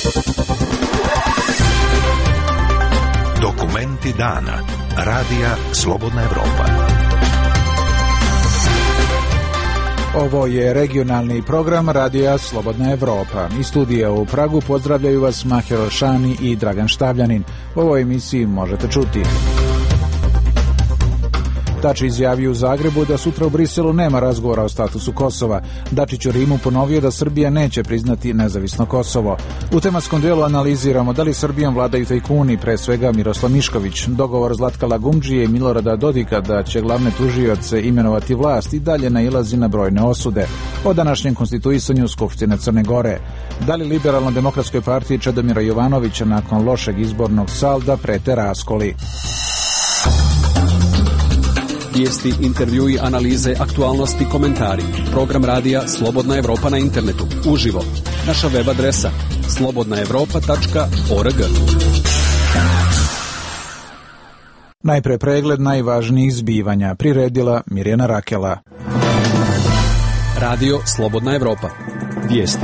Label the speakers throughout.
Speaker 1: Dokumenti dana. Radija Slobodna Evropa.
Speaker 2: Ovo je regionalni program Radija Slobodna Evropa. Iz studija u Pragu pozdravljaju vas Maher Elšani i Dragan Štavljanin. U ovoj emisiji možete čuti: Dačić izjavio u Zagrebu da sutra u Briselu nema razgovora o statusu Kosova. Dačić u Rimu ponovio da Srbija neće priznati nezavisno Kosovo. U tematskom dijelu analiziramo da li Srbijom vladaju tajkuni, pre svega Miroslav Mišković. Dogovor Zlatka Lagumdžije i Milorada Dodika da će glavne tužioce imenovati vlast i dalje nailazi na brojne osude. O današnjem konstituisanju Skupštine Crne Gore. Da li Liberalno-demokratskoj partiji Čedomira Jovanovića nakon lošeg izbornog salda prete raskoli?
Speaker 3: Vijesti, intervjui, analize, aktualnosti, komentari. Program radija Slobodna Evropa na internetu. Uživo. Naša web adresa slobodnaevropa.org.
Speaker 2: Najpre pregled najvažnijih zbivanja, priredila Mirjana Rakela.
Speaker 3: Radio Slobodna Evropa. Vijesti.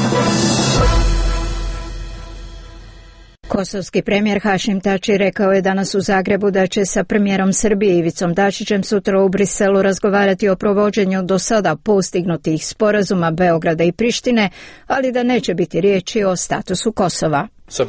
Speaker 4: Kosovski premijer Hašim Tači rekao je danas u Zagrebu da će sa premijerom Srbije Ivicom Dačićem sutra u Briselu razgovarati o provođenju do sada postignutih sporazuma Beograda i Prištine, ali da neće biti riječi o statusu Kosova.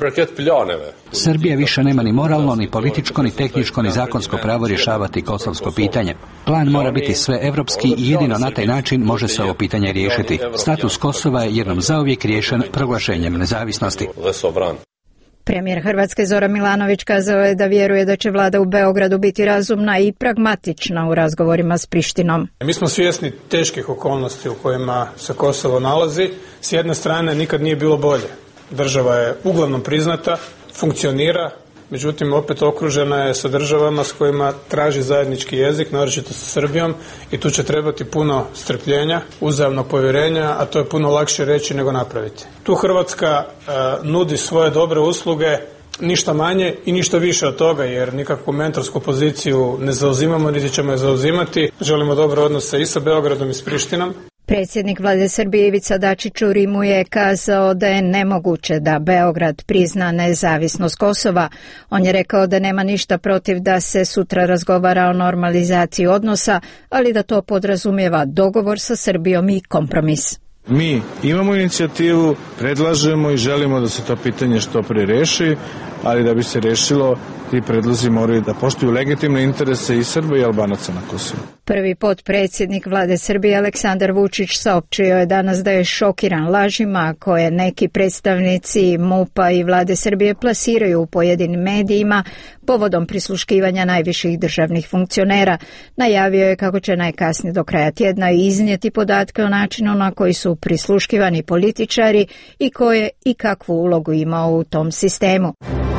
Speaker 5: Srbija više nema ni moralno, ni političko, ni tehničko, ni zakonsko pravo rješavati kosovsko pitanje. Plan mora biti sveevropski i jedino na taj način može se ovo pitanje riješiti. Status Kosova je jednom zauvijek riješen proglašenjem nezavisnosti.
Speaker 4: Premijer Hrvatske Zoran Milanović kazao je da vjeruje da će vlada u Beogradu biti razumna i pragmatična u razgovorima s Prištinom.
Speaker 6: Mi smo svjesni teških okolnosti u kojima se Kosovo nalazi. S jedne strane nikad nije bilo bolje. Država je uglavnom priznata, funkcionira, međutim opet okružena je sa državama s kojima traži zajednički jezik, naročito sa Srbijom, i tu će trebati puno strpljenja, uzajamnog povjerenja, a to je puno lakše reći nego napraviti. Tu Hrvatska nudi svoje dobre usluge, ništa manje i ništa više od toga, jer nikakvu mentorsku poziciju ne zauzimamo, niti ćemo je zauzimati. Želimo dobre odnose i sa Beogradom i s Prištinom.
Speaker 4: Predsjednik vlade Srbije Ivica Dačić u Rimu je kazao da je nemoguće da Beograd prizna nezavisnost Kosova. On je rekao da nema ništa protiv da se sutra razgovara o normalizaciji odnosa, ali da to podrazumijeva dogovor sa Srbijom i kompromis.
Speaker 7: Mi imamo inicijativu, predlažemo i želimo da se to pitanje što prije reši, ali da bi se rešilo, ti predlozi moraju da poštuju legitimne interese i Srba i Albanaca na Kosovu.
Speaker 4: Prvi potpredsjednik vlade Srbije Aleksandar Vučić saopćio je danas da je šokiran lažima koje neki predstavnici MUP-a i vlade Srbije plasiraju u pojedinim medijima povodom prisluškivanja najviših državnih funkcionera. Najavio je kako će najkasnije do kraja tjedna iznijeti podatke o načinu na koji su prisluškivani političari i koje i kakvu ulogu imao u tom sistemu.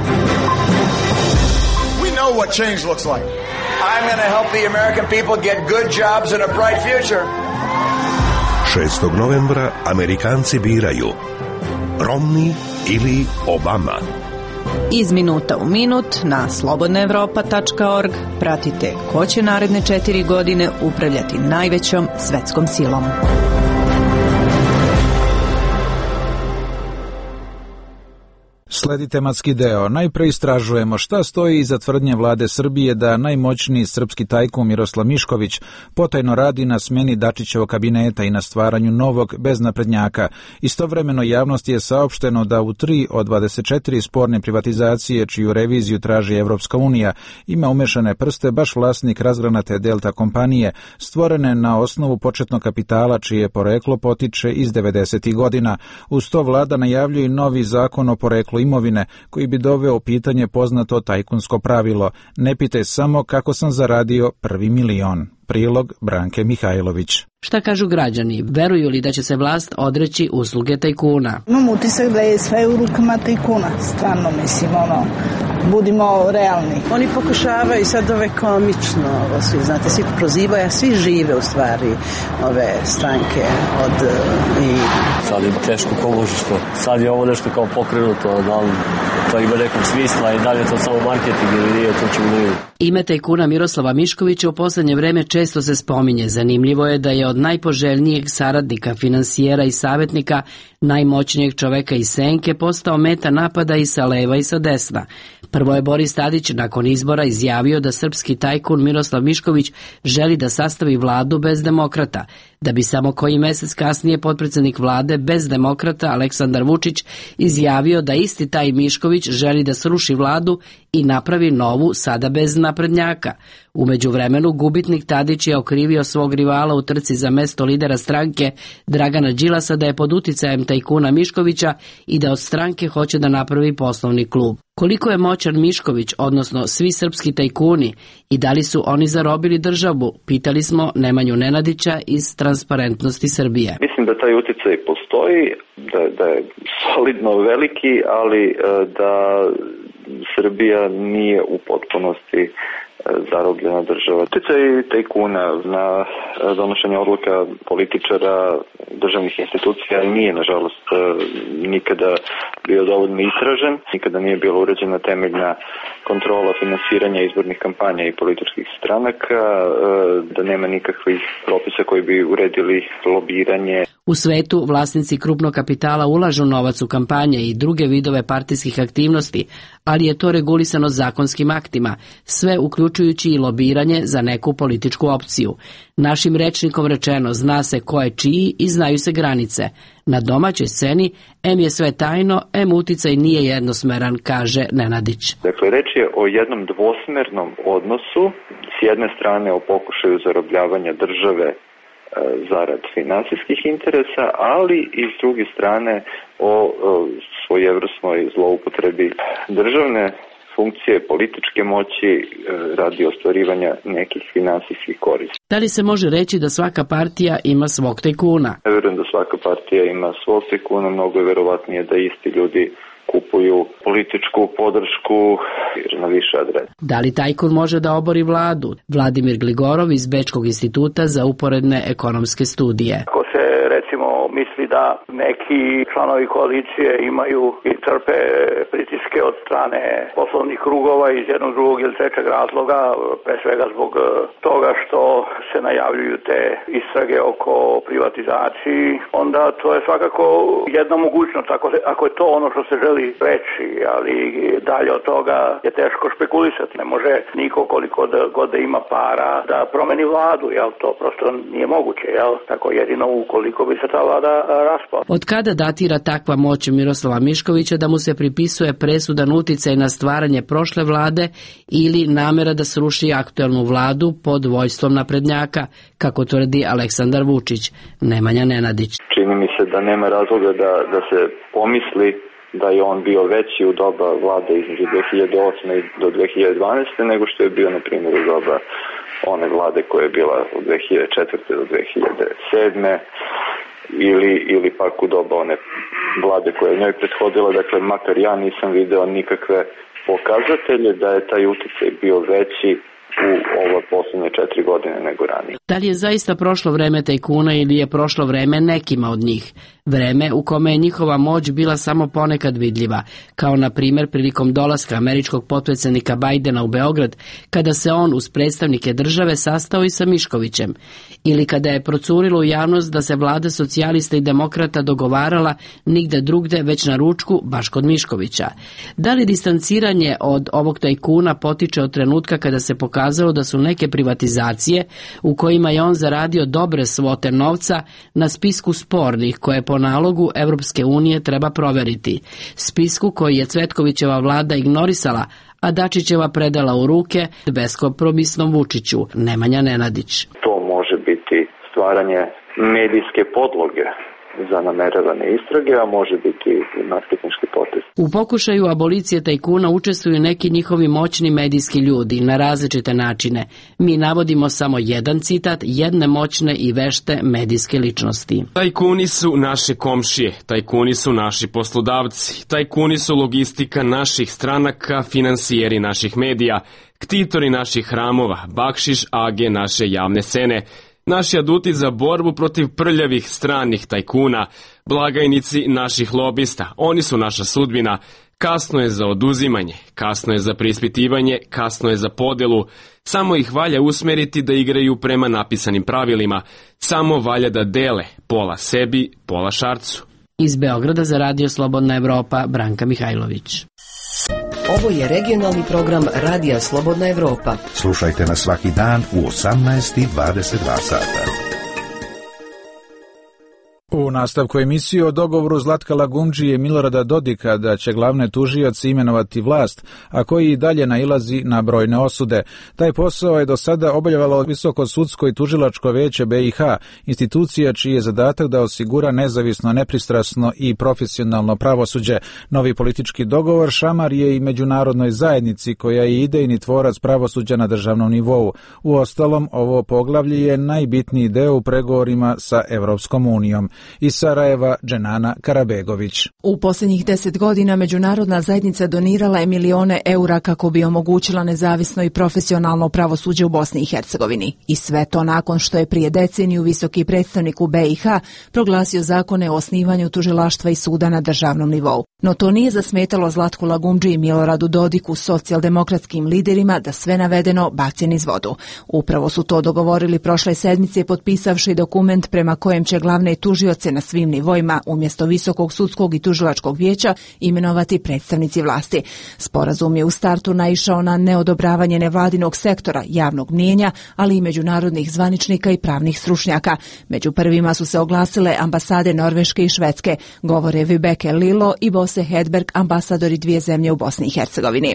Speaker 8: Know what change looks like. I'm going to help the American people get good jobs and a bright future.
Speaker 1: 6. novembra Amerikanci biraju Romney ili Obama.
Speaker 9: Iz minuta u minut na slobodnaevropa.org pratite ko će naredne 4 godine upravljati najvećom svetskom silom.
Speaker 2: Sledi tematski deo. Najpre istražujemo šta stoji iza tvrdnje vlade Srbije da najmoćniji srpski tajkun Miroslav Mišković potajno radi na smjeni Dačićevog kabineta i na stvaranju novog bez naprednjaka. Istovremeno javnosti je saopšteno da u 3 od 24 sporne privatizacije čiju reviziju traži Evropska unija ima umešane prste baš vlasnik razgranate Delta kompanije, stvorene na osnovu početnog kapitala čije poreklo potiče iz 90. godina. Uz to vlada najavljuje novi zakon o poreklu imovine koji bi doveo u pitanje poznato tajkunsko pravilo: ne pitaj samo kako sam zaradio prvi milion. Prilog Branke Mihajlović.
Speaker 10: Šta kažu građani? Veruju li da će se vlast odreći usluge tajkuna?
Speaker 11: Imam utisak da je sve u rukama tajkuna. Stvarno, mislim, budimo realni.
Speaker 12: Oni pokušavaju sad ove komično, svi, znate, svi prozivaju, a svi žive u stvari ove stranke od i...
Speaker 13: Sad im teško pomoži što sad je ovo nešto kao pokrenuto, da li to ima nekog smisla i dalje to samo marketing ili nije, to ćemo vidjeti.
Speaker 10: Ime tajkuna Miroslava Miškovića u posljednje vreme često se spominje. Zanimljivo je da je od najpoželjnijeg saradnika, finansijera i savjetnika, najmoćnijeg čoveka iz senke, postao meta napada i sa leva i sa desna. Prvo je Boris Tadić nakon izbora izjavio da srpski tajkun Miroslav Mišković želi da sastavi vladu bez demokrata, da bi samo koji mjesec kasnije potpredsjednik vlade bez demokrata Aleksandar Vučić izjavio da isti taj Mišković želi da sruši vladu i napravi novu, sada bez naprednjaka. U međuvremenu gubitnik Tadić je okrivio svog rivala u trci za mesto lidera stranke Dragana Đilasa da je pod uticajem tajkuna Miškovića i da od stranke hoće da napravi poslovni klub. Koliko je moćan Mišković, odnosno svi srpski tajkuni, i da li su oni zarobili državu, pitali smo Nemanju Nenadića iz Transparentnosti Srbije.
Speaker 14: Mislim da taj uticaj postoji, da je solidno veliki, ali da Srbija nije u potpunosti zarobljena država. Uticaj tajkuna na donošenje odluka političara, državnih institucija nije, nažalost, nikada bio dovoljno istražen, nikada nije bila uređena temeljna kontrola finansiranja izbornih kampanja i političkih stranaka, da nema nikakvih propisa koji bi uredili lobiranje.
Speaker 10: U svetu vlasnici krupnog kapitala ulažu novac u kampanje i druge vidove partijskih aktivnosti, ali je to regulisano zakonskim aktima, sve uključujući i lobiranje za neku političku opciju. Našim rečnikom rečeno, zna se ko je čiji i znaju se granice. Na domaćoj sceni, em je sve tajno, em uticaj nije jednosmeran, kaže Nenadić.
Speaker 14: Dakle, reč je o jednom dvosmernom odnosu, s jedne strane o pokušaju zarobljavanja države zarad finansijskih interesa, ali i s druge strane o svojevrsnoj zloupotrebi državne funkcije, političke moći radi ostvarivanja nekih finansijskih koristi.
Speaker 10: Da li se može reći da svaka partija ima svog tajkuna?
Speaker 14: Ja verujem da svaka partija ima svog tajkuna, mnogo je verovatnije da isti ljudi kupuju političku podršku na više adrese.
Speaker 10: Da li tajkun može da obori vladu? Vladimir Gligorov iz Bečkog instituta za uporedne ekonomske studije.
Speaker 15: Ako se recimo misli da neki članovi koalicije imaju i trpe pritiske od strane poslovnih krugova iz jednog, drugog ili trećeg razloga, pre svega zbog toga što se najavljuju te istrage oko privatizaciji, onda to je svakako jedna mogućnost ako je to ono što se želi reći, ali dalje od toga je teško špekulisati. Ne može niko koliko god da ima para da promeni vladu, jel? To prosto nije moguće, jel? Tako jedino ukoliko bi se ta vlada raspala.
Speaker 10: Od kada datira takva moć Miroslava Miškovića da mu se pripisuje presudan uticaj na stvaranje prošle vlade ili namera da sruši aktuelnu vladu pod vođstvom naprednjaka, kako tvrdi Aleksandar Vučić? Nemanja Nenadić.
Speaker 14: Čini mi se da nema razloga da se pomisli da je on bio veći u doba vlade između 2008. do 2012. nego što je bio, na primjer, u doba one vlade koja je bila od 2004. do 2007. Ili pak u doba one vlade koja je njoj prethodila. Dakle, makar ja nisam video nikakve pokazatelje da je taj uticaj bio veći u ove posljednje 4 godine nego ranije.
Speaker 10: Da li je zaista prošlo vreme tajkuna ili je prošlo vreme nekima od njih? Vreme u kome je njihova moć bila samo ponekad vidljiva, kao na primjer prilikom dolaska američkog potpredsjednika Bajdena u Beograd, kada se on uz predstavnike države sastao i sa Miškovićem, ili kada je procurilo u javnost da se vlada socijalista i demokrata dogovarala nigde drugde već na ručku baš kod Miškovića. Da li distanciranje od ovog tajkuna potiče od trenutka kada se pokazalo da su neke privatizacije u kojima je on zaradio dobre svote novca na spisku spornih koje po nalogu Evropske unije treba proveriti. Spisku koji je Cvetkovićeva vlada ignorisala, a Dačićeva predala u ruke beskompromisnom Vučiću. Nemanja Nenadić.
Speaker 14: To može biti stvaranje medijske podloge za nameravane istrage, a može biti i marketinški potez.
Speaker 10: U pokušaju abolicije tajkuna učestvuju neki njihovi moćni medijski ljudi na različite načine. Mi navodimo samo jedan citat jedne moćne i vešte medijske ličnosti.
Speaker 11: Tajkuni su naše komšije, tajkuni su naši poslodavci, tajkuni su logistika naših stranaka, finansijeri naših medija, ktitori naših hramova, bakšiš age naše javne scene, naši aduti za borbu protiv prljavih stranih tajkuna, blagajnici naših lobista, oni su naša sudbina. Kasno je za oduzimanje, kasno je za preispitivanje, kasno je za podelu. Samo ih valja usmeriti da igraju prema napisanim pravilima. Samo valja da dele, pola sebi, pola Šarcu.
Speaker 10: Iz Beograda za Radio Slobodna Evropa, Branka Mihajlović.
Speaker 16: Ovo je regionalni program Radija Slobodna Evropa.
Speaker 1: Slušajte nas svaki dan u 18:22 sata.
Speaker 2: U nastavku emisije o dogovoru Zlatka Lagumdžije i Milorada Dodika da će glavne tužioci imenovati vlast, a koji i dalje nailazi na brojne osude. Taj posao je do sada obavljalo Visoko sudsko i tužilačko vijeće BiH, institucija čiji je zadatak da osigura nezavisno, nepristrasno i profesionalno pravosuđe. Novi politički dogovor šamar je i međunarodnoj zajednici koja je idejni tvorac pravosuđa na državnom nivou. Uostalom, ovo poglavlje je najbitniji deo u pregovorima sa Evropskom unijom. Iz Sarajeva, Dženana Karabegović.
Speaker 9: U posljednjih 10 godina međunarodna zajednica donirala je milione eura kako bi omogućila nezavisno i profesionalno pravosuđe u Bosni i Hercegovini. I sve to nakon što je prije deceniju visoki predstavnik u BiH proglasio zakone o osnivanju tužilaštva i suda na državnom nivou. No to nije zasmetalo Zlatku Lagumdži i Miloradu Dodiku, socijaldemokratskim liderima, da sve navedeno baci niz vodu. Upravo su to dogovorili prošle sedmice potpisavši dokument prema kojem će glavne tužioce na svim nivoima umjesto Visokog sudskog i tužilačkog vijeća imenovati predstavnici vlasti. Sporazum je u startu naišao na neodobravanje nevladinog sektora, javnog mnijenja, ali i međunarodnih zvaničnika i pravnih stručnjaka. Među prvima su se oglasile ambasade Norveške i Švedske, govore Vibeke Lilo i Bose Hedberg, ambasadori dvije zemlje u Bosni i Hercegovini.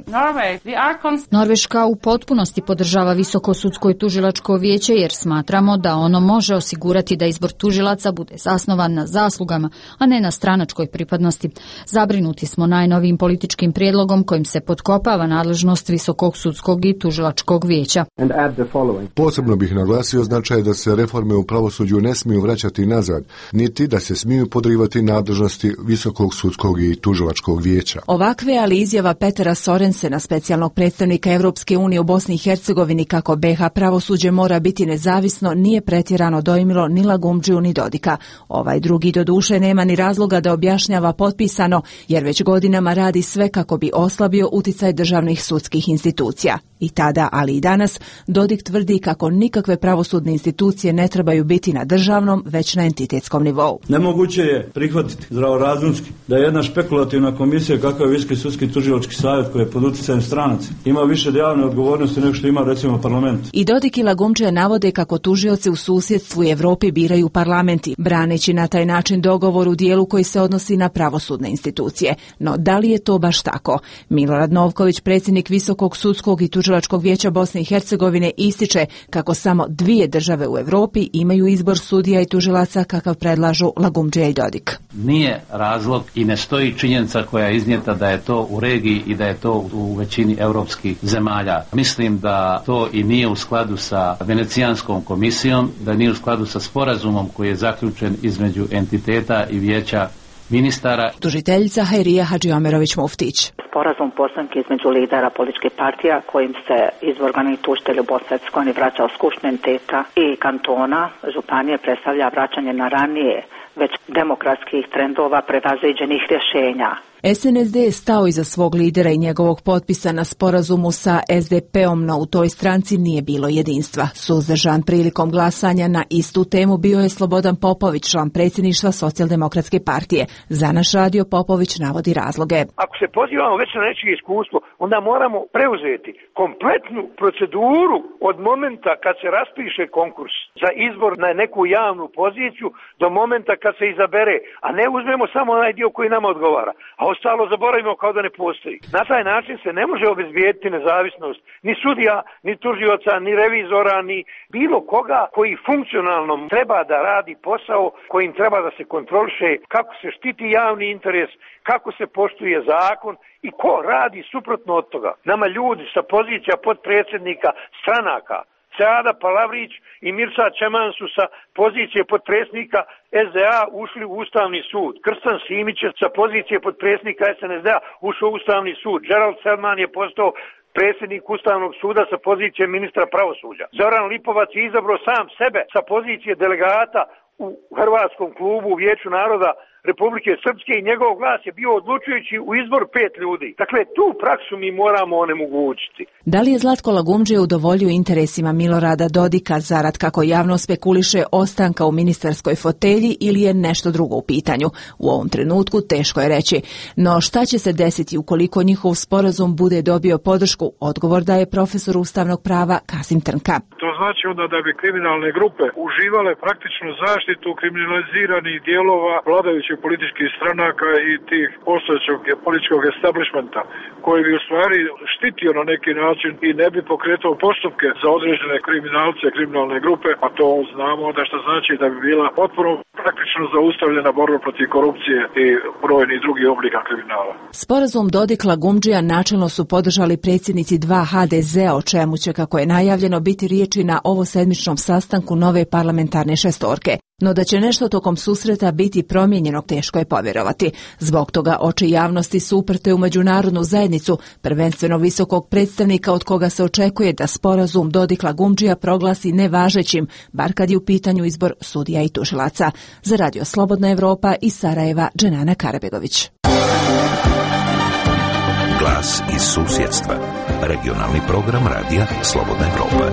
Speaker 17: Norveška u potpunosti podržava Visoko sudsko i tužilačko vijeće jer smatramo da ono može osigurati da izbor tužilaca bude zasnovan na zaslugama, a ne na stranačkoj pripadnosti. Zabrinuti smo najnovijim političkim prijedlogom kojim se potkopava nadležnost Visokog sudskog i tužilačkog vijeća.
Speaker 18: Posebno bih naglasio značaj da se reforme u pravosuđu ne smiju vraćati nazad, niti da se smiju podrivati nadležnosti Visokog sudskog i tužilačkog vijeća.
Speaker 9: Ovakve, ali izjava Petera Sorensena, specijalnog predstavnika Evropske unije u Bosni i Hercegovini, kako BiH pravosuđe mora biti nezavisno, nije pretjerano dojmilo ni Lagumdžiju ni Dodika. Ovaj drugi doduše nema ni razloga da objašnjava potpisano, jer već godinama radi sve kako bi oslabio uticaj državnih sudskih institucija. I tada, ali i danas, Dodik tvrdi kako nikakve pravosudne institucije ne trebaju biti na državnom, već na entitetskom nivou.
Speaker 19: Nemoguće je prihvatiti zdravorazumski da jedna špekulativna komisija kakav je Visoki sudski tužilački savjet koji je pod utjecajem stranaca ima više javne odgovornosti nego što ima recimo parlament.
Speaker 9: I Dodik i Lagumdžija navode kako tužioce u susjedstvu i Evropi biraju parlamenti, braneći na taj način dogovor u dijelu koji se odnosi na pravosudne institucije. No da li je to baš tako? Milorad Novković, predsjednik Visokog sudskog i tužilačkog vijeća Bosne i Hercegovine, ističe kako samo dvije države u Europi imaju izbor sudija i tužilaca kakav predlažu Lagumdžija i Dodik.
Speaker 5: Nije razlog i ne stoji činjenica koja je iznijeta da je to u regiji i da je to u većini europskih zemalja. Mislim da to i nije u skladu sa Venecijanskom komisijom, da nije u skladu sa sporazumom koji je zaključen između entiteta i vijeća ministara.
Speaker 9: Tužiteljica Hajrija Hadžiomerović-Muftić.
Speaker 20: Sporazum postanke između lidera političkih partija kojim se izvorgani tužitelj u Bosni i Hercegovini vraća u skupštinu entiteta i kantona županije predstavlja vraćanje na ranije već demokratskih trendova prevaziđenih rješenja.
Speaker 9: SNSD je stao iza svog lidera i njegovog potpisa na sporazumu sa SDP-om, no u toj stranci nije bilo jedinstva. Suzdržan prilikom glasanja na istu temu bio je Slobodan Popović, član predsjedništva Socijaldemokratske partije. Za naš radio Popović navodi razloge.
Speaker 21: Ako se pozivamo već na nečije iskustvo, onda moramo preuzeti kompletnu proceduru od momenta kad se raspiše konkurs za izbor na neku javnu poziciju do momenta kad se izabere, a ne uzmemo samo onaj dio koji nama odgovara, a ostalo zaboravimo kao da ne postoji. Na taj način se ne može obezbijediti nezavisnost ni sudija, ni tužioca, ni revizora, ni bilo koga koji funkcionalno treba da radi posao kojim treba da se kontroliše kako se štiti javni interes, kako se poštuje zakon i ko radi suprotno od toga. Nama ljudi sa pozicija potpredsjednika stranaka, Seada Palavrić i Mirsa Čeman su sa pozicije potpredsjednika SDA ušli u Ustavni sud. Krstan Simić je sa pozicije potpredsjednika SNSD-a ušao u Ustavni sud. Gerald Selman je postao predsjednik Ustavnog suda sa pozicije ministra pravosuđa. Zoran Lipovac je izabrao sam sebe sa pozicije delegata u Hrvatskom klubu u Vijeću naroda Republike Srpske i njegov glas je bio odlučujući u izbor 5 ljudi. Dakle, tu praksu mi moramo onemogućiti.
Speaker 9: Da li je Zlatko Lagumdžija udovoljio interesima Milorada Dodika zarad, kako javno spekuliše, ostanka u ministarskoj fotelji ili je nešto drugo u pitanju? U ovom trenutku teško je reći. No šta će se desiti ukoliko njihov sporazum bude dobio podršku? Odgovor daje profesor ustavnog prava Kasim Trnka.
Speaker 22: To znači onda da bi kriminalne grupe uživale praktičnu zaštitu kriminaliziranih dijelova vladajućih političkih stranaka i tih postojećeg političkog establishmenta, koji bi u stvari štitio na neki način i ne bi pokretao postupke za određene kriminalce, kriminalne grupe, a to znamo da što znači da bi bila potpuno praktično zaustavljena borba protiv korupcije i brojnih drugih oblika kriminala.
Speaker 9: Sporazum Dodik-Lagumdžija načelno su podržali predsjednici 2 HDZ-a, o čemu će, kako je najavljeno, biti riječi na ovosedmičnom sastanku nove parlamentarne šestorke. No da će nešto tokom susreta biti promijenjeno teško je povjerovati. Zbog toga oči javnosti su uprte u međunarodnu zajednicu, prvenstveno visokog predstavnika od koga se očekuje da sporazum Dodik-Lagumdžija proglasi nevažećim, bar kad je u pitanju izbor sudija i tužilaca. Za Radio Slobodna Evropa iz Sarajeva, Dženana Karabegović.
Speaker 1: Glas iz susjedstva. Regionalni program Radija Slobodna Evropa.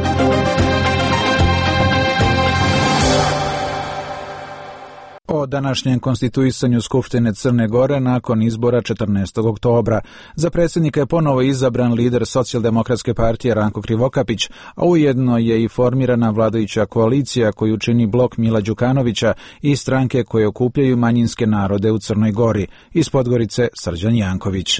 Speaker 2: O današnjem konstituisanju Skupštine Crne Gore nakon izbora 14. oktobra. Za predsjednika je ponovo izabran lider Socijaldemokratske partije Ranko Krivokapić, a ujedno je i formirana vladajuća koalicija koju čini blok Mila Đukanovića i stranke koje okupljaju manjinske narode u Crnoj Gori. Iz Podgorice Srđan Janković.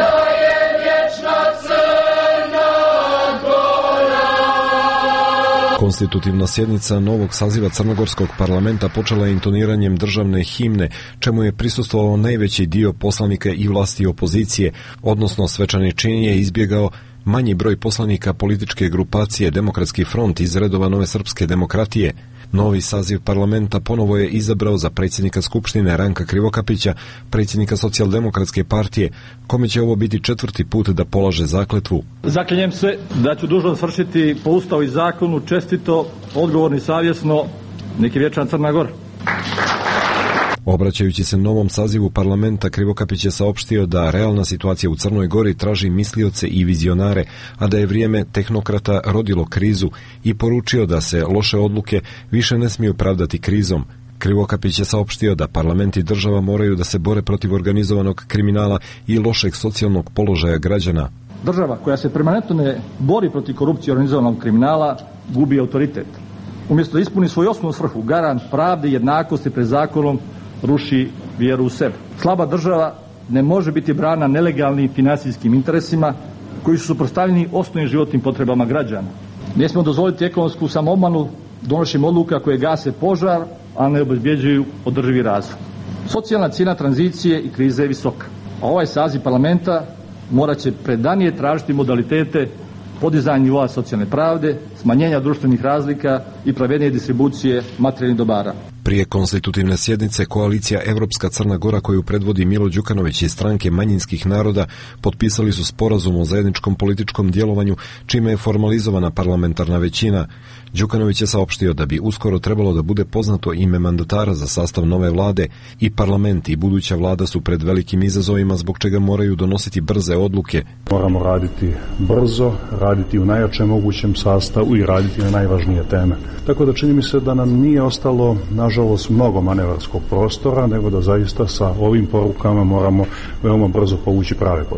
Speaker 23: Konstitutivna sjednica novog saziva Crnogorskog parlamenta počela je intoniranjem državne himne, čemu je prisustvovao najveći dio poslanika i vlasti opozicije, odnosno svečani čin je izbjegao manji broj poslanika političke grupacije Demokratski front iz redova Nove srpske demokratije. Novi saziv parlamenta ponovo je izabrao za predsjednika Skupštine Ranka Krivokapića, predsjednika Socijaldemokratske partije, kome će ovo biti 4. put da polaže zakletvu.
Speaker 24: Zaklinjem se da ću dužnost vršiti po Ustavu i zakonu čestito, odgovorno i savjesno, neki vječan Crna Gora.
Speaker 23: Obraćajući se novom sazivu parlamenta, Krivokapić je saopštio da realna situacija u Crnoj Gori traži mislioce i vizionare, a da je vrijeme tehnokrata rodilo krizu i poručio da se loše odluke više ne smiju pravdati krizom. Krivokapić je saopštio da parlamenti država moraju da se bore protiv organizovanog kriminala i lošeg socijalnog položaja građana.
Speaker 24: Država koja se permanentno ne bori protiv korupcije i organizovanog kriminala gubi autoritet. Umjesto da ispuni svoju osnovnu svrhu, garant pravde i jednakosti pred zakonom, ruši vjeru u sebe. Slaba država ne može biti brana nelegalnim finansijskim interesima koji su suprotstavljeni osnovnim životnim potrebama građana. Ne smijemo dozvoliti ekonomsku samoobmanu donošenjem odluka koje gase požar, a ne obezbjeđuju održivi razvoj. Socijalna cijena tranzicije i krize je visoka, a ovaj saziv parlamenta morat će predanije tražiti modalitete podizanja nivoa socijalne pravde, smanjenja društvenih razlika i pravednije distribucije materijalnih dobara.
Speaker 23: Prije konstitutivne sjednice koalicija Evropska Crna Gora koju predvodi Milo Đukanović i stranke manjinskih naroda potpisali su sporazum o zajedničkom političkom djelovanju, čime je formalizovana parlamentarna većina. Đukanović je saopštio da bi uskoro trebalo da bude poznato ime mandatara za sastav nove vlade i parlament i buduća vlada su pred velikim izazovima zbog čega moraju donositi brze odluke.
Speaker 25: Moramo raditi brzo, raditi u najjačem mogućem sastavu i raditi na najvažnije teme. Tako da čini mi se da nam nije ostalo, nažalost, mnogo manevarskog prostora, nego da zaista sa ovim porukama moramo veoma brzo povući prave poteze.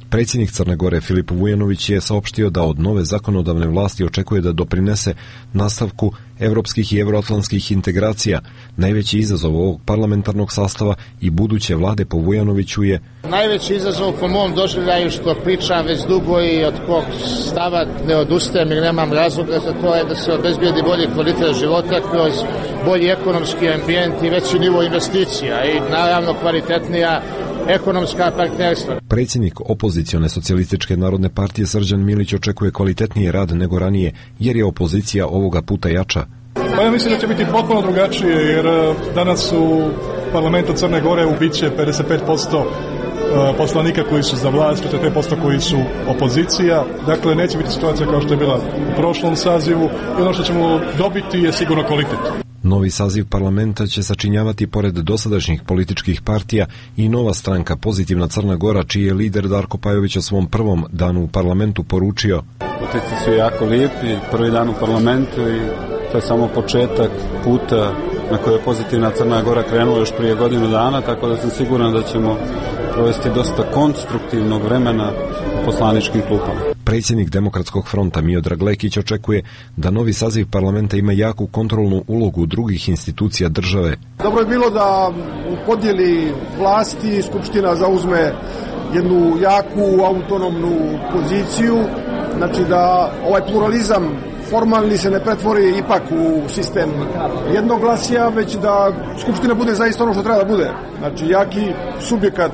Speaker 23: Predsjednik Crne Gore Filip Vujanović je saopštio da od nove zakonodavne vlasti očekuje da doprinese nastavku evropskih i euroatlantskih integracija. Najveći izazov ovog parlamentarnog sastava i buduće vlade po Vujanoviću je
Speaker 3: najveći izazov po mom doživljaju, što pričam već dugo i od kog stava ne odustajem jer nemam razloga za to, je da se obezbijedi bolji kvalitet života kroz bolji ekonomski ambijent i veći nivo investicija i naravno kvalitetnija ekonomska partnerstva.
Speaker 23: Predsjednik opozicione socijalističke narodne partije Srđan Milić očekuje kvalitetniji rad nego ranije, jer je opozicija ovoga puta jača.
Speaker 25: Pa ja mislim da će biti potpuno drugačije, jer danas u parlamentu Crne Gore ubiće 55% poslanika koji su za vlast, 45% koji su opozicija. Dakle, neće biti situacija kao što je bila u prošlom sazivu i ono što ćemo dobiti je sigurno kvalitet.
Speaker 23: Novi saziv parlamenta će sačinjavati pored dosadašnjih političkih partija i nova stranka Pozitivna Crna Gora, čiji je lider Darko Pajović o svom prvom danu u parlamentu poručio:
Speaker 4: Utisci su jako lijepi, prvi dan u parlamentu i to je samo početak puta na koje je Pozitivna Crna Gora krenula još prije godinu dana, tako da sam siguran da ćemo provesti dosta konstruktivnog vremena u poslaničkim klupama.
Speaker 23: Predsjednik Demokratskog fronta Miodrag Lekić očekuje da novi saziv parlamenta ima jaku kontrolnu ulogu drugih institucija države.
Speaker 6: Dobro je bilo da u podjeli vlasti Skupština zauzme jednu jaku autonomnu poziciju, znači da ovaj pluralizam formalni se ne pretvori ipak u sistem jednoglasja, već da Skupština bude zaista ono što treba da bude. Znači jaki subjekat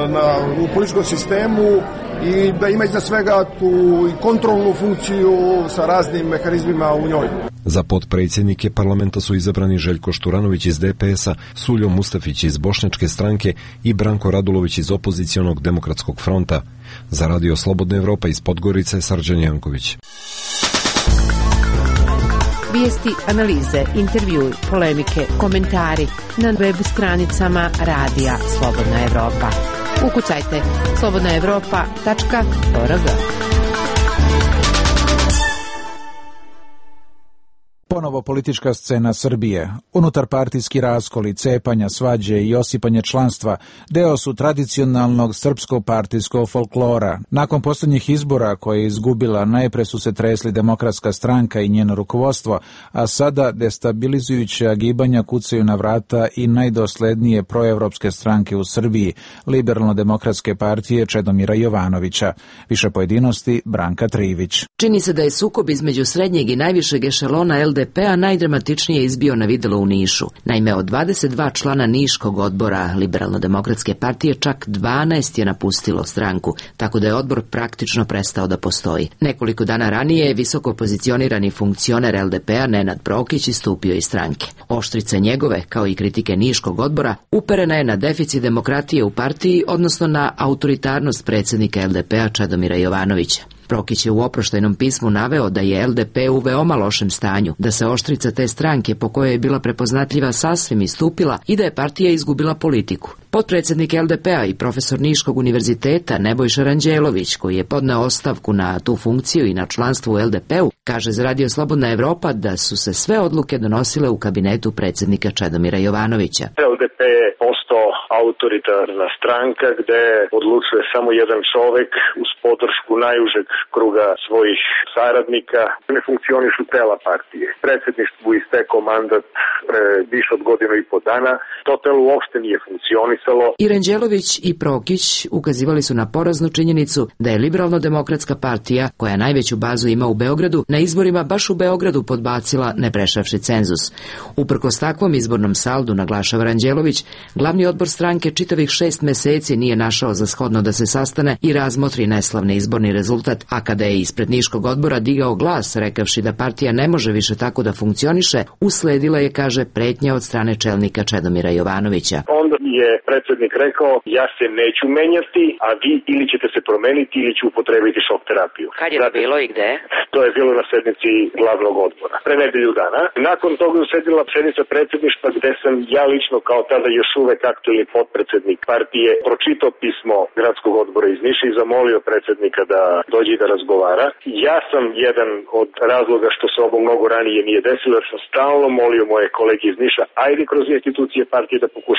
Speaker 6: u političkom sistemu i da ima iza svega tu i kontrolnu funkciju sa raznim mehanizmima u njoj.
Speaker 23: Za potpredsjednike parlamenta su izabrani Željko Šturanović iz DPS-a, Suljo Mustafić iz Bošnjačke stranke i Branko Radulović iz Opozicionog demokratskog fronta. Za Radio Slobodna Evropa iz Podgorice, Srđan Janković.
Speaker 7: Vijesti, analize, intervjui, polemike, komentari na web stranicama Radija Slobodna Evropa. Ukucajte slobodnaevropa.org.
Speaker 2: Ponovo politička scena Srbije. Unutarpartijski raskoli, cepanja, svađe i osipanje članstva deo su tradicionalnog srpsko-partijskog folklora. Nakon posljednjih izbora koje je izgubila, najpre su se tresli Demokratska stranka i njeno rukovodstvo, a sada destabilizujuća gibanja kucaju na vrata i najdoslednije proevropske stranke u Srbiji, Liberalno-demokratske partije Čedomira Jovanovića. Više pojedinosti Branka Trivić.
Speaker 10: Čini se da je sukob između srednjeg i najvišeg ešelona LDP-a najdramatičnije izbio na videlo u Nišu. Naime, od 22 člana Niškog odbora Liberalno-demokratske partije čak 12 je napustilo stranku, tako da je odbor praktično prestao da postoji. Nekoliko dana ranije je visoko pozicionirani funkcioner LDP-a Nenad Prokić istupio iz stranke. Oštrica njegove, kao i kritike Niškog odbora, uperena je na deficit demokratije u partiji, odnosno na autoritarnost predsjednika LDP-a Čedomira Jovanovića. Prokić je u oproštajnom pismu naveo da je LDP u veoma lošem stanju, da se oštrica te stranke po kojoj je bila prepoznatljiva sasvim istupila i da je partija izgubila politiku. Potpredsjednik LDP-a i profesor Niškog univerziteta Nebojša Ranđelović, koji je podneo ostavku na tu funkciju i na članstvo u LDP-u, kaže za Radio Slobodna Evropa da su se sve odluke donosile u kabinetu predsjednika Čedomira Jovanovića.
Speaker 8: LDP je postao autoritarna stranka gde odlučuje samo jedan čovek uz podršku najužeg kruga svojih saradnika. Ne funkcionišu tela partije. Predsjedništvu istekao mandat pre više od godinu i po dana. To telo uopšte nije funkcionisalo.
Speaker 10: I Ranđelović i Prokić ukazivali su na poraznu činjenicu da je Liberalno-demokratska partija, koja najveću bazu ima u Beogradu, na izborima baš u Beogradu podbacila ne prešavši cenzus. Uprkos takvom izbornom saldu, naglašava Ranđelović, glavni odbor stranke čitavih 6 meseci nije našao za shodno da se sastane i razmotri neslavni izborni rezultat, a kada je ispred Niškog odbora digao glas rekavši da partija ne može više tako da funkcioniše, usledila je, kaže, pretnja od strane čelnika Čedomira Jovanovića.
Speaker 8: Onda je predsjednik rekao: ja se neću menjati, a vi ili ćete se promeniti ili ću upotrebiti šok terapiju.
Speaker 10: Kad je to bilo i gde?
Speaker 8: To je bilo na sednici glavnog odbora pre nedelju dana. Nakon toga usledila sednica predsjedništva gde sam ja lično kao tada još uvek aktuelni potpredsjednik partije pročitao pismo gradskog odbora iz Niša i zamolio predsjednika da dođe i da razgovara. Ja sam jedan od razloga što se ovo mnogo ranije nije desilo, jer sam stalno molio moje kolege iz Niša, ajde kroz institucije partije da pokušamo da rešimo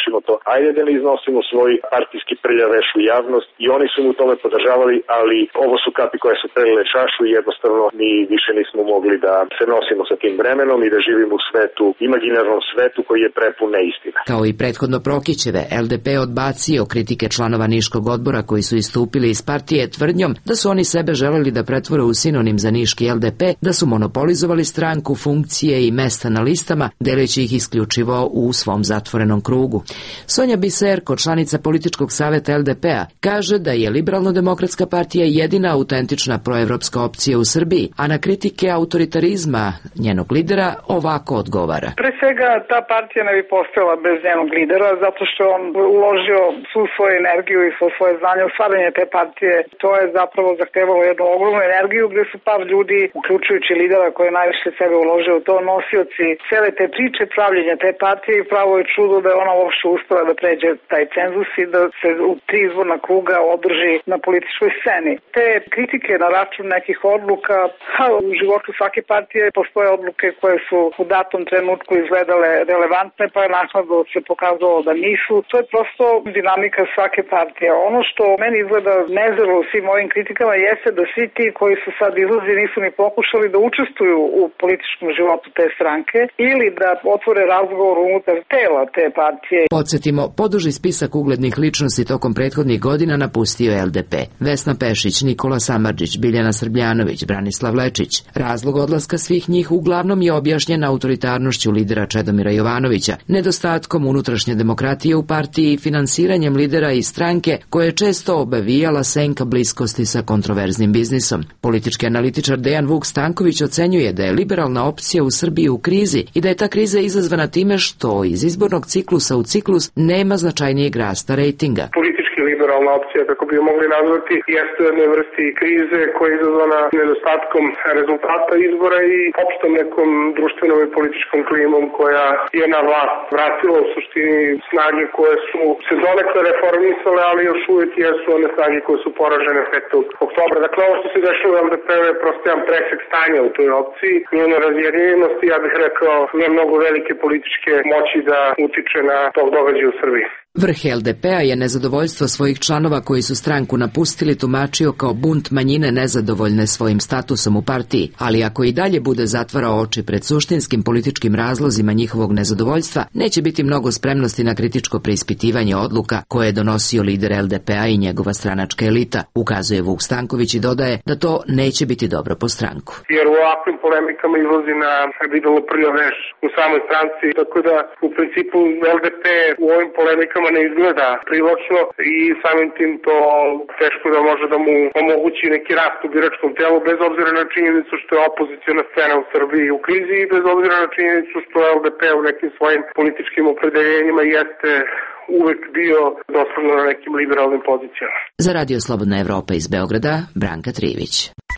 Speaker 8: razrešimo to, ajde da ne iznosimo svoj partijski prljaveš u javnost i oni su mu tome podržavali, ali ovo su kapi koje su prelile čašu i jednostavno mi više nismo mogli da se nosimo sa tim vremenom i da živimo u svetu, imaginarnom svetu koji je prepun neistina.
Speaker 11: Kao i prethodno Prokićeve, LDP odbacio kritike članova Niškog odbora koji su istupili iz partije tvrdnjom da su oni sebe želeli da pretvore u sinonim za niški LDP, da su monopolizovali stranku, funkcije i mesta na listama, deleći ih isključivo u svom zatvorenom krugu. Sonja Biserko, članica političkog saveta LDP-a, kaže da je Liberalno-demokratska partija jedina autentična proevropska opcija u Srbiji, a na kritike autoritarizma njenog lidera ovako odgovara.
Speaker 12: Pre svega ta partija ne bi postojala bez njenog lidera, zato što on uložio svu svoju energiju i svoje znanje u stvaranje te partije. To je zapravo zahtevalo jednu ogromnu energiju gdje su par ljudi, uključujući lidera koji je najviše sebe uložio u to, nosioci cele te priče pravljenja te partije i pravo je čudo da je ona uopšte uspela da pređe taj cenzus i da se u 3 izborna kruga održi na političkoj sceni. Te kritike na račun nekih odluka, u životu svake partije postoje odluke koje su u datom trenutku izgledale relevantne, pa je naknadno se pokazalo da nisu. To je prosto dinamika svake partije. Ono što meni izgleda nezrelo u svim ovim kritikama jeste da svi ti koji su sad izlazi nisu ni pokušali da učestvuju u političkom životu te stranke ili da otvore razgovor unutar tela te partije.
Speaker 11: Podsjetimo, poduži spisak uglednih ličnosti tokom prethodnih godina napustio LDP. Vesna Pešić, Nikola Samardžić, Biljana Srbljanović, Branislav Lečić. Razlog odlaska svih njih uglavnom je objašnjen autoritarnošću lidera Čedomira Jovanovića, nedostatkom unutrašnje demokratije u partiji i finansiranjem lidera i stranke koje je često obavijala senka bliskosti sa kontroverznim biznisom. Politički analitičar Dejan Vuk Stanković ocenjuje da je liberalna opcija u Srbiji u krizi i da je ta kriza izazvana time što iz izbornog ciklusa u ciklus nema značajnijeg rasta rejtinga.
Speaker 21: Liberalna opcija, kako bi je mogli nazvati, jeste jedne vrsti krize koja je izazvana nedostatkom rezultata izbora i opštom nekom društvenom i političkom klimom koja je na vlast vratila u suštini snage koje su se donekle reformisale, ali još uvijek jesu one snage koje su poražene 5. oktobra. Dakle, ovo što se dešava u LDP-u je prosto jedan presek stanja u toj opciji, njena razjedinjenost i ja bih rekao ne mnogo velike političke moći da utiče na tog događaja u Srbiji.
Speaker 11: Vrh LDP-a je nezadovoljstvo svojih članova koji su stranku napustili tumačio kao bunt manjine nezadovoljne svojim statusom u partiji, ali ako i dalje bude zatvarao oči pred suštinskim političkim razlozima njihovog nezadovoljstva, neće biti mnogo spremnosti na kritičko preispitivanje odluka koje je donosio lider LDP-a i njegova stranačka elita, ukazuje Vuk Stanković i dodaje da to neće biti dobro po stranku.
Speaker 21: Jer u ovakvim polemikama izlazi na videlo prljav veš u samoj stranci, tako da u principu LDP u ovim polemikama ne izgleda privlačno i samim tim to teško da može da mu omogući neki rast u biračkom telu, bez obzira na činjenicu što je opoziciona scena u Srbiji u krizi i bez obzira na činjenicu što LDP u nekim svojim političkim opredeljenjima jeste uvek bio doslovno na nekim liberalnim pozicijama.
Speaker 11: Za Radio Slobodna Evropa iz Beograda, Branka Trivić.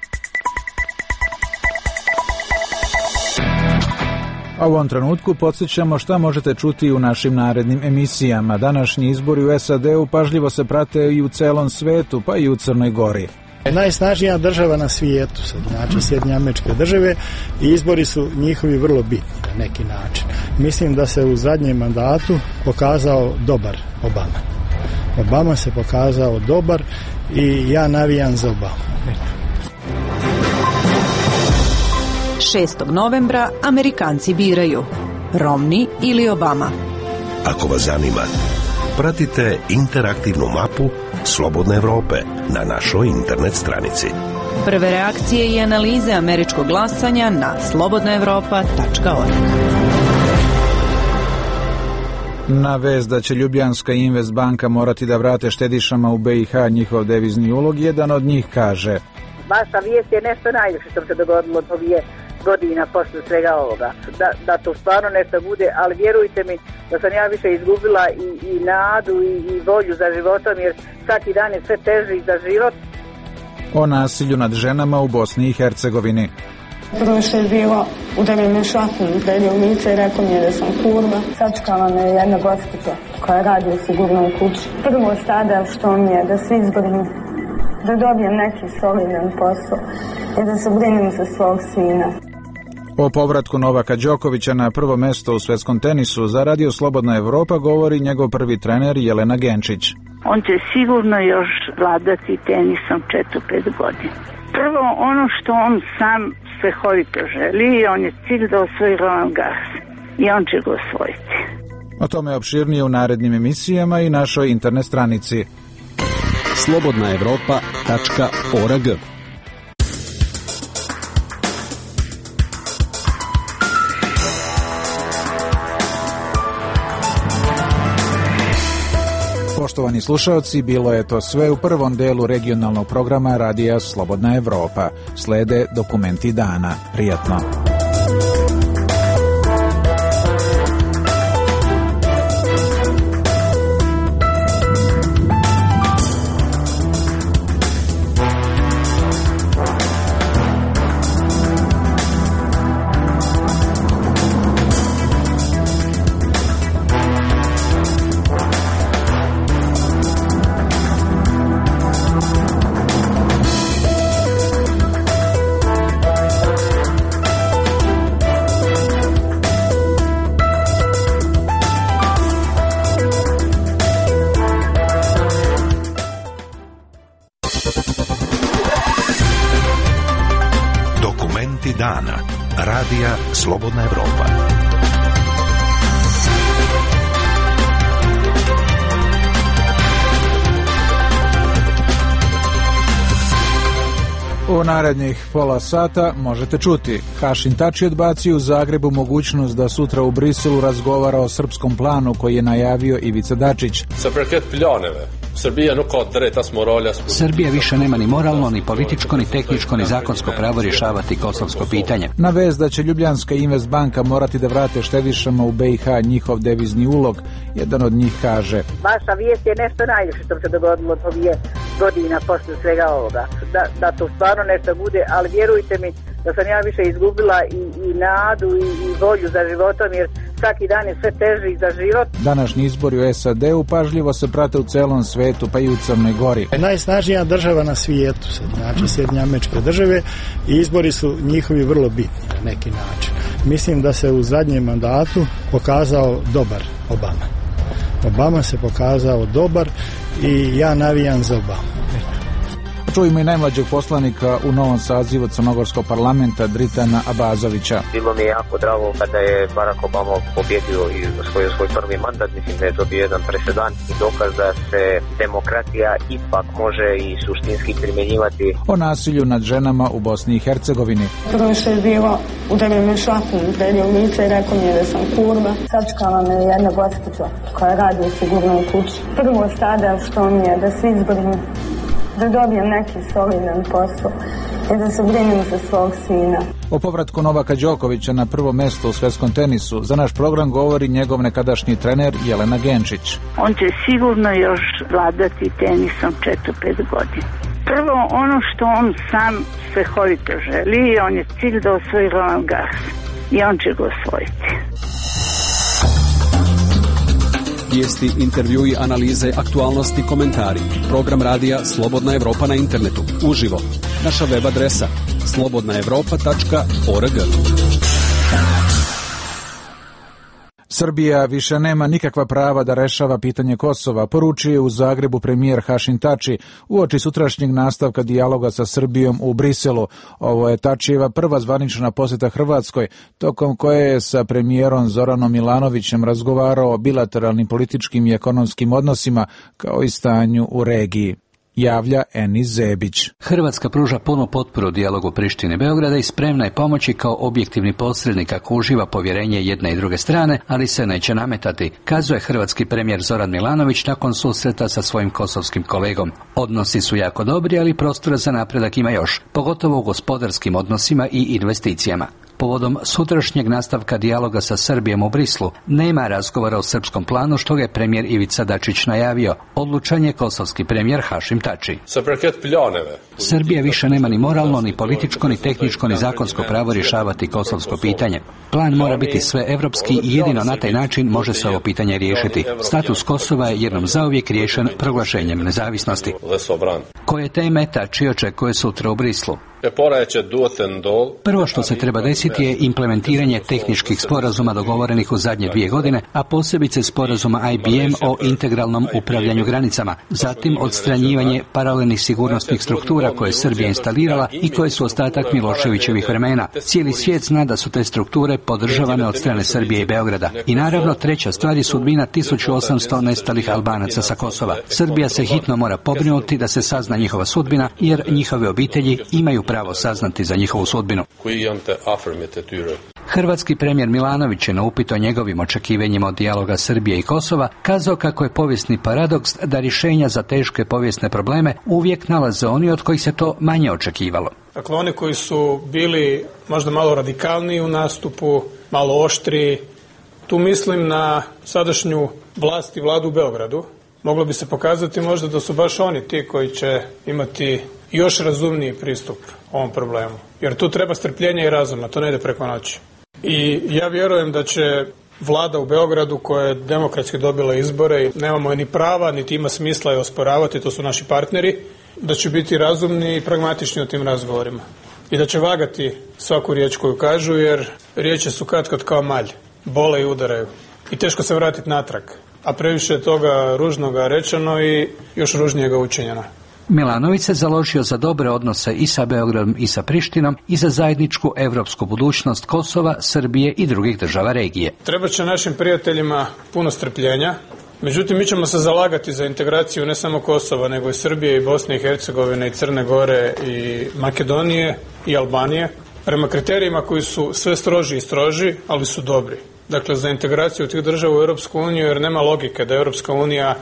Speaker 2: A u ovom trenutku podsjećamo šta možete čuti u našim narednim emisijama. Današnji izbori u SAD-u pažljivo se prate i u celom svetu, pa i u Crnoj Gori.
Speaker 13: Najsnažnija država na svijetu, znači Sjedinjene Američke Države, i izbori su njihovi vrlo bitni na neki način. Mislim da se u zadnjem mandatu pokazao dobar Obama. Obama se pokazao dobar i ja navijam za Obamu.
Speaker 9: 6. novembra Amerikanci biraju Romney ili Obama.
Speaker 1: Ako vas zanima, pratite interaktivnu mapu Slobodne Evrope na našoj internet stranici.
Speaker 9: Prve reakcije i analize američkog glasanja na slobodnaevropa.org.
Speaker 2: Na vest da će Ljubljanska Invest banka morati da vrate štedišama u BiH njihov devizni ulog, jedan od njih kaže:
Speaker 14: Vaša vijest je nešto najljepše što se dogodilo od ovih godina posle svega ovoga. Da to stvarno nešto bude, ali vjerujte mi da sam ja više izgubila i nadu i volju za životom, jer svaki dan je sve teži za život.
Speaker 2: O nasilju nad ženama u Bosni i Hercegovini.
Speaker 15: Prvo što je bilo, udario me šakom predio u lice i rekao mi je da sam kurva. Sačekala me jedna gospođa koja radi u sigurnoj kući. Prvo sada što mi je da se izborim, da dobijem neki solidan posao i da se brinem za svog sina.
Speaker 2: O povratku Novaka Đokovića na prvo mesto u svetskom tenisu za Radio Slobodna Evropa govori njegov prvi trener Jelena Genčić.
Speaker 5: On će sigurno još vladati tenisom 4-5 godina. Prvo, ono što on sam svehovito želi, on je cilj da osvoji Roland Garros i on će ga osvojiti.
Speaker 2: O tome opširnije u narednim emisijama i našoj internet stranici.
Speaker 16: slobodnaevropa.org.
Speaker 2: Poštovani slušalci, bilo je to sve u prvom delu regionalnog programa Radija Slobodna Evropa. Slede dokumenti dana. Prijatno.
Speaker 1: Dana. Radija Slobodna Evropa.
Speaker 2: U narednih pola sata možete čuti: Hašin Tači odbacio u Zagrebu mogućnost da sutra u Briselu razgovara o srpskom planu koji je najavio Ivica Dačić.
Speaker 17: Srbija više nema ni moralno, ni političko, ni tehničko, ni zakonsko pravo rješavati kosovsko pitanje.
Speaker 2: Na vez da će Ljubljanska Investbanka morati da vrate štedišama u BiH njihov devizni ulog, jedan od njih kaže:
Speaker 14: Vaša vijest je nešto najljepše što se dogodilo ovih godina posle svega ovoga. Da to stvarno nešto bude, ali vjerujte mi da sam ja više izgubila i nadu i volju za životom, jer svaki dan je sve teži za život.
Speaker 2: Današnji izbori u SAD-u pažljivo se prate u celom svetu, pa i u Crnoj Gori.
Speaker 13: Najsnažnija država na svijetu, znači Sjedinjene Američke Države, i izbori su njihovi vrlo bitni na neki način. Mislim da se u zadnjem mandatu pokazao dobar Obama. Obama se pokazao dobar i ja navijam za Obamu.
Speaker 2: Čujemo i najmlađeg poslanika u novom sazivu Crnogorskog parlamenta, Dritana Abazovića.
Speaker 18: Bilo mi je jako drago kada je Barack Obama pobjedio i osvojio svoj prvi mandat. Mislim da je to bio jedan presedan i dokaz da se demokratija ipak može i suštinski primjenjivati.
Speaker 2: O nasilju nad ženama u Bosni i Hercegovini.
Speaker 15: Prvo što je bilo, udario me šakom u lice i rekao mi je da sam kurva. Sačkala me jedna gospođa koja radi u sigurnoj kući. Prvo sada što mi je da se izbrinu, da dobijem neki solidan posao i da se brinem za svog sina.
Speaker 2: O povratku Novaka Đokovića na prvo mesto u svetskom tenisu za naš program govori njegov nekadašnji trener Jelena Genčić.
Speaker 5: On će sigurno još vladati tenisom 4-5 godina. Prvo, ono što on sam svehovito želi, on je cilj da osvoji Roland Garros i on će ga osvojiti.
Speaker 16: Vijesti, intervjui, analize, aktualnosti, komentari. Program radija Slobodna Evropa na internetu. Uživo. Naša web adresa slobodnaevropa.org.
Speaker 2: Srbija više nema nikakva prava da rešava pitanje Kosova, poručuje u Zagrebu premijer Hašin Tači uoči sutrašnjeg nastavka dijaloga sa Srbijom u Briselu. Ovo je Tačijeva prva zvanična posjeta Hrvatskoj, tokom koje je sa premijerom Zoranom Milanovićem razgovarao o bilateralnim političkim i ekonomskim odnosima kao i stanju u regiji. Javlja Enis Zebić.
Speaker 17: Hrvatska pruža punu potporu dijalogu Prištine i Beograda i spremna je pomoći kao objektivni posrednik ako uživa povjerenje jedne i druge strane, ali se neće nametati, kazuje hrvatski premijer Zoran Milanović nakon susreta sa svojim kosovskim kolegom. Odnosi su jako dobri, ali prostora za napredak ima još, pogotovo u gospodarskim odnosima i investicijama. Povodom sutrašnjeg nastavka dijaloga sa Srbijom u Brislu nema razgovora o srpskom planu, što ga je premijer Ivica Dačić najavio. Odlučan je kosovski premijer Hašim Tači. Srbija više nema ni moralno, ni političko, ni tehničko, ni zakonsko pravo rješavati kosovsko pitanje. Plan mora biti sveevropski i jedino na taj način može se ovo pitanje riješiti. Status Kosova je jednom zauvijek riješen proglašenjem nezavisnosti. Koje teme Tači očekuje sutra u Brislu? Prvo što se treba desiti je implementiranje tehničkih sporazuma dogovorenih u zadnje 2 godine, a posebice sporazuma IBM o integralnom upravljanju granicama. Zatim odstranjivanje paralelnih sigurnosnih struktura koje je Srbija instalirala i koje su ostatak Miloševićevih vremena. Cijeli svijet zna da su te strukture podržavane od strane Srbije i Beograda. I naravno treća stvar je sudbina 1800 nestalih Albanaca sa Kosova. Srbija se hitno mora pobrinuti da se sazna njihova sudbina, jer njihove obitelji imaju pravo saznati za njihovu sudbinu. Hrvatski premijer Milanović je na upit o njegovim očekivanjima od dijaloga Srbije i Kosova kazao kako je povijesni paradoks da rješenja za teške povijesne probleme uvijek nalaze oni od kojih se to manje očekivalo.
Speaker 3: Dakle, oni koji su bili možda malo radikalniji u nastupu, malo oštriji, tu mislim na sadašnju vlast i vladu u Beogradu. Moglo bi se pokazati možda da su baš oni ti koji će imati još razumniji pristup ovom problemu. Jer tu treba strpljenja i razuma, to ne ide preko noći. I ja vjerujem da će vlada u Beogradu, koja je demokratski dobila izbore i nemamo je ni prava, niti ima smisla je osporavati, to su naši partneri, da će biti razumni i pragmatični u tim razgovorima. I da će vagati svaku riječ koju kažu, jer riječi su katkad kao malj, bole i udaraju. I teško se vratiti natrag. A previše je toga ružnoga rečeno i još ružnijega učinjeno.
Speaker 17: Milanović se založio za dobre odnose i sa Beogradom i sa Prištinom i za zajedničku europsku budućnost Kosova, Srbije i drugih država regije.
Speaker 3: Treba će našim prijateljima puno strpljenja, međutim mi ćemo se zalagati za integraciju ne samo Kosova, nego i Srbije i Bosne i Hercegovine i Crne Gore i Makedonije i Albanije, prema kriterijima koji su sve stroži i stroži, ali su dobri. Dakle, za integraciju tih država u Europsku uniju, jer nema logike da Europska unija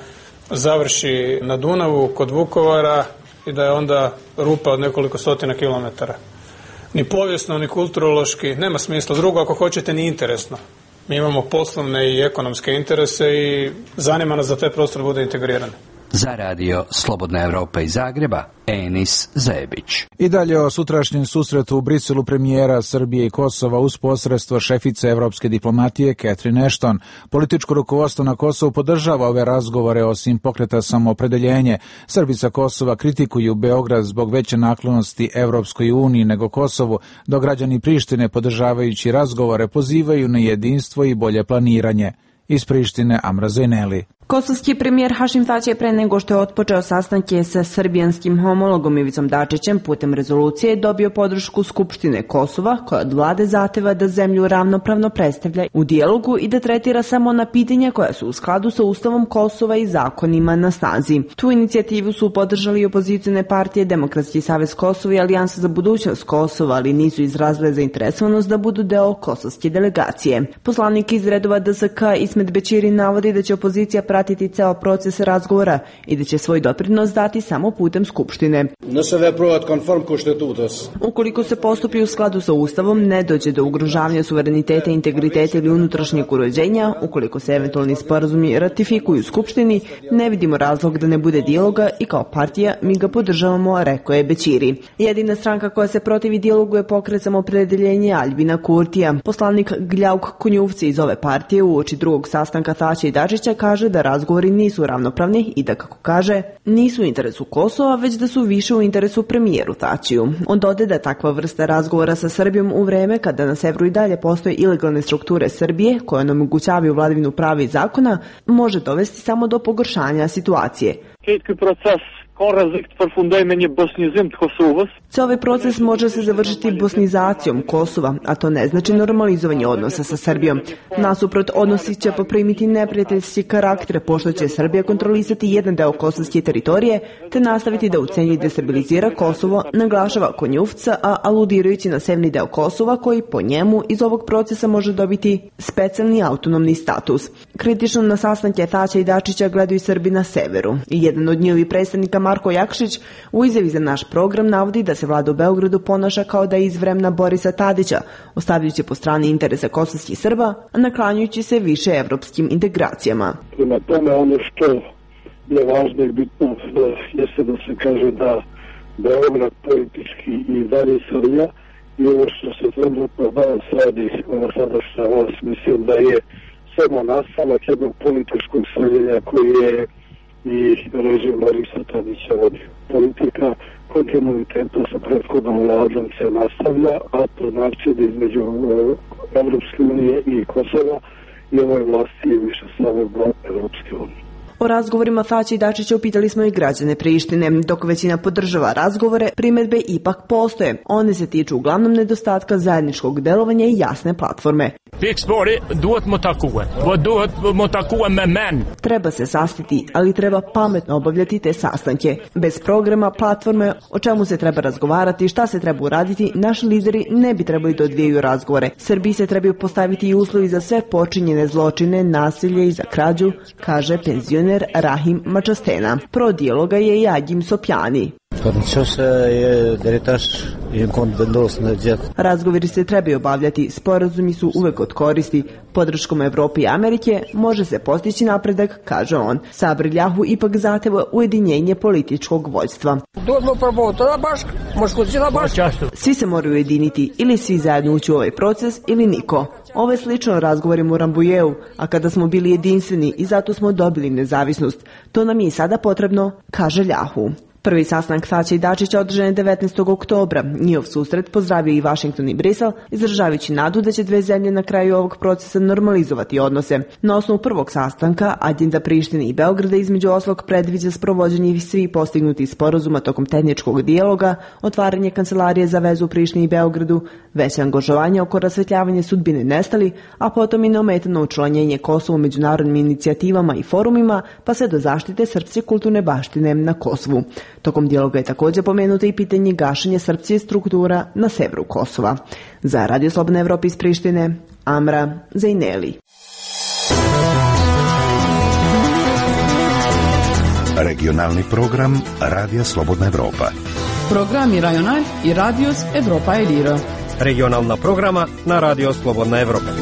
Speaker 3: završi na Dunavu kod Vukovara i da je onda rupa od nekoliko stotina kilometara. Ni povijesno, ni kulturološki, nema smisla. Drugo, ako hoćete, ni interesno. Mi imamo poslovne i ekonomske interese i zanima nas da taj prostor bude integriran.
Speaker 17: Za radio Slobodna Evropa iz Zagreba, Enis Zebić.
Speaker 2: I dalje o sutrašnjem susretu u Briselu premijera Srbije i Kosova uz posredstvo šefice evropske diplomatije Catherine Ashton. Političko rukovodstvo na Kosovu podržava ove razgovore osim pokreta Samoopredeljenje. Srbi sa Kosova kritikuju Beograd zbog veće naklonosti Evropskoj uniji nego Kosovu, dok građani Prištine podržavajući razgovore pozivaju na jedinstvo i bolje planiranje. Iz Prištine Amra Zajneli.
Speaker 19: Kosovski premijer Hašim Tači je pre nego što je otpočeo sastanke sa srbijanskim homologom Ivicom Dačićem putem rezolucije dobio podršku Skupštine Kosova, koja od vlade zahteva da zemlju ravnopravno predstavlja u dijalogu i da tretira samo ona pitanja koja su u skladu sa Ustavom Kosova i zakonima na snazi. Tu inicijativu su podržali i opozicione partije Demokratski savez Kosova i Alijansa za budućnost Kosova, ali nisu izrazile zainteresovanost da budu deo kosovske delegacije. Poslanik iz redova DSK Ismet Bećiri navodi da će opozicija pratiti ceo proces razgovora i da će svoj doprinos dati samo putem Skupštine. Ukoliko se postupi u skladu sa Ustavom, ne dođe do ugrožavanja suvereniteta, integriteta ili unutrašnjeg uređenja, ukoliko se eventualni sporazumi ratifikuju u Skupštini, ne vidimo razlog da ne bude dijaloga i kao partija mi ga podržavamo, rekao je Bećiri. Jedina stranka koja se protivi dijalogu je Pokret Samoopredeljenje Aljbina Kurtija. Poslanik Gljauk Konjuvci iz ove partije uoči drugog sastanka Tači i Dačića kaže da razgovori nisu ravnopravni i da, kako kaže, nisu u interesu Kosova, već da su više u interesu premijeru Tačiju. On dodaje da takva vrsta razgovora sa Srbijom u vreme kada na severu i dalje postoje ilegalne strukture Srbije koje onemogućavaju vladavinu prava i zakona može dovesti samo do pogoršanja situacije. Ovaj proces može se završiti bosnizacijom Kosova, a to ne znači normalizovanje odnosa sa Srbijom. Nasuprot, odnosi će poprimiti neprijateljski karakter, pošto će Srbija kontrolisati jedan deo kosovske teritorije, te nastaviti da ucenjuje i destabilizira Kosovo, naglašava Konjuvca, a aludirajući na severni deo Kosova, koji po njemu iz ovog procesa može dobiti specijalni autonomni status. Kritično na sastanke Tača i Dačića gledaju Srbi na severu. I jedan od njihovih predstavnika Marko Jakšić u izjavi za naš program navodi da se vlada u Beogradu ponaša kao da je iz vremena Borisa Tadića, ostavljajući po strani interese kosovskih Srba, a naklanjujući se više evropskim integracijama.
Speaker 20: Prema tome, ono što je važno i bitno jeste da se kaže da Beograd politički i dalje srlja i ovo što se trenutno danas radi, ova sadašnja vlast, mislim da je samo nastavak jednog političkog srljenja koji je i režim Borisa Tadića vodio. Politika kontinuitetu sa prethodnom vladom se nastavlja, a to znači da između Evropske unije i Kosova i ovoj vlasti je više samo blok Evropske unije.
Speaker 19: O razgovorima Thaci i Dačića upitali smo i građane Prištine. Dok većina podržava razgovore, primjedbe ipak postoje. One se tiču uglavnom nedostatka zajedničkog delovanja i jasne platforme. Treba se sastati, ali treba pametno obavljati te sastanke. Bez programa, platforme, o čemu se treba razgovarati, šta se treba uraditi, naši lideri ne bi trebali da odvijaju razgovore. Srbiji se trebaju postaviti i uslovi za sve počinjene zločine, nasilje i za krađu, kaže penzioner Rahim Mačastena. Pro dijaloga je i Agim Sopjani. Razgovori se trebaju obavljati, sporazumi su uvek od koristi. Podrškom Evrope i Amerike može se postići napredak, kaže on. Sabri Ljahu ipak zahteva ujedinjenje političkog vođstva. Svi se moraju ujediniti, ili svi zajedno ući u ovaj proces, ili niko. Ovo je slično razgovorima u Rambujeu, a kada smo bili jedinstveni i zato smo dobili nezavisnost. To nam je i sada potrebno, kaže Ljahu. Prvi sastanak Thaci i Dačića održan je 19. oktobra. Njihov susret pozdravio i Vašington i Brisel, izražavajući nadu da će dve zemlje na kraju ovog procesa normalizovati odnose. Na osnovu prvog sastanka, agenda Prištine i Beograda između ostalog predviđa sprovođenje svih postignutih sporazuma tokom tehničkog dijaloga, otvaranje kancelarije za vezu u Prištini i Beogradu, veće angažovanje oko rasvetljavanja sudbine nestali, a potom i neometano učlanjenje Kosova u međunarodnim inicijativama i forumima, pa sve do zaštite srpske kulturne baštine na Kosovu. Tokom dijaloga je također pomenuto i pitanje gašenja srpskih struktura na severu Kosova. Za Radio Slobodna Evropa iz Prištine, Amra Zejneli.
Speaker 1: Regionalni program Radija Slobodna Evropa.
Speaker 4: Programi Rajonal i Radios Evropa Elira.
Speaker 6: Regionalna programa na Radio Slobodna Evropa.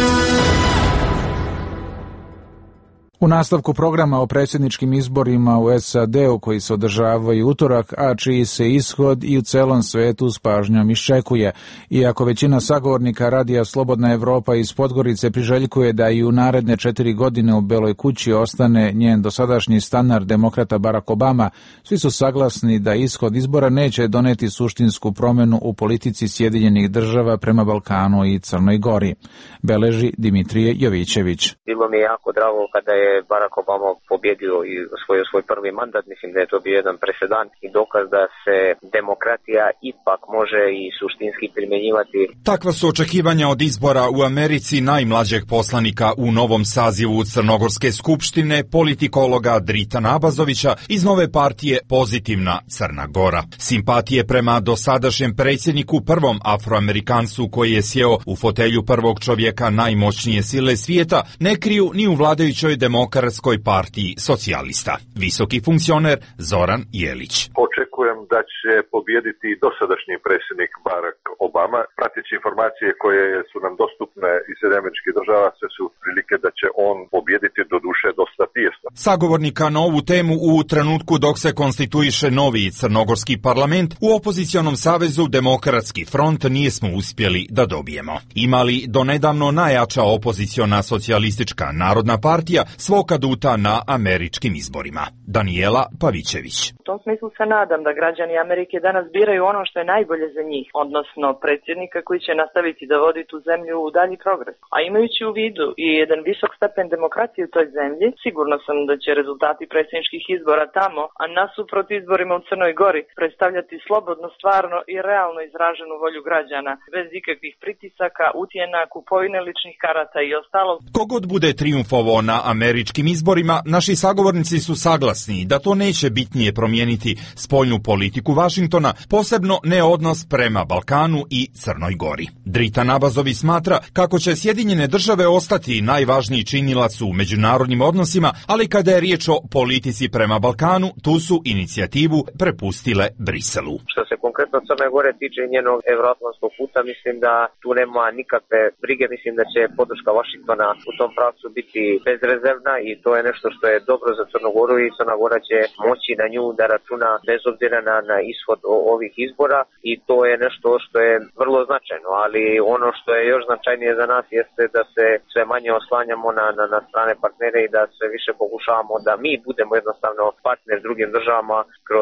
Speaker 2: U nastavku programa o predsjedničkim izborima u SAD-u koji se održavaju utorak, a čiji se ishod i u celom svetu s pažnjom iščekuje. Iako većina sagovornika Radija Slobodna Evropa iz Podgorice priželjkuje da i u naredne 4 godine u Beloj kući ostane njen dosadašnji stanar demokrata Barack Obama, svi su saglasni da ishod izbora neće doneti suštinsku promjenu u politici Sjedinjenih država prema Balkanu i Crnoj Gori. Beleži Dimitrije Jovićević.
Speaker 18: Bilo mi je jako drago kada je Barack Obama pobjedio i svoj prvi mandat. Mislim da je to bio jedan presedan i dokaz da se demokratija ipak može i suštinski primjenjivati.
Speaker 22: Takva su očekivanja od izbora u Americi najmlađeg poslanika u novom sazivu Crnogorske skupštine, politikologa Drita Nabazovića iz nove partije Pozitivna Crna Gora. Simpatije prema dosadašnjem predsjedniku, prvom Afroamerikancu koji je sjeo u fotelju prvog čovjeka najmoćnije sile svijeta, ne kriju ni u vladajućoj Demokratskoj partiji socijalista. Visoki funkcioner Zoran Jelić.
Speaker 24: Očekujem da će pobijediti dosadašnji predsjednik Barack Obama. Prateći informacije koje su nam dostupne iz Američkih država, sve su prilike da će on pobijediti, do duše dosta tijesno.
Speaker 22: Sagovornika na ovu temu u trenutku dok se konstituiše novi crnogorski parlament, u opozicionom savezu Demokratski front nismo uspjeli da dobijemo. Imali donedavno najjača opoziciona socijalistička narodna partija svog aduta na američkim izborima. Daniela Pavićević.
Speaker 25: U tom smislu se nadam da građani Amerike danas biraju ono što je najbolje za njih, odnosno predsjednika koji će nastaviti da vodi tu zemlju u dalji progres. A imajući u vidu i jedan visok stepen demokracije u toj zemlji, sigurno sam da će rezultati predsjedničkih izbora tamo, a nasuprot izborima u Crnoj Gori, predstavljati slobodno, stvarno i realno izraženu volju građana, bez ikakvih pritisaka, utjena, kupovine ličnih karata i ostalo.
Speaker 22: Kogod bude trijumfovao na američkim izborima, naši sagovornici su saglasni da to neće bitnije promijeniti spoljnu politiku Vašingtona, posebno ne odnos prema Balkanu i Crnoj Gori. Drita Nabazovi smatra kako će Sjedinjene države ostati najvažniji činilac u međunarodnim odnosima, ali kada je riječ o politici prema Balkanu, tu su inicijativu prepustile Briselu.
Speaker 18: Što se konkretno Crne Gore tiče njenog evroatlantskog puta, mislim da tu nema nikakve brige, mislim da će podrška Vašingtona u tom pravcu biti bezrezervna i to je nešto što je dobro za Crnu Goru i Crna Gora će moći na nju da računa bez obzira na ishod ovih izbora i to je nešto što je vrlo značajno, ali ono što je još značajnije za nas jeste da se sve manje oslanjamo na strane partnere i da sve više pokušavamo da mi budemo jednostavno partner drugim državama kroz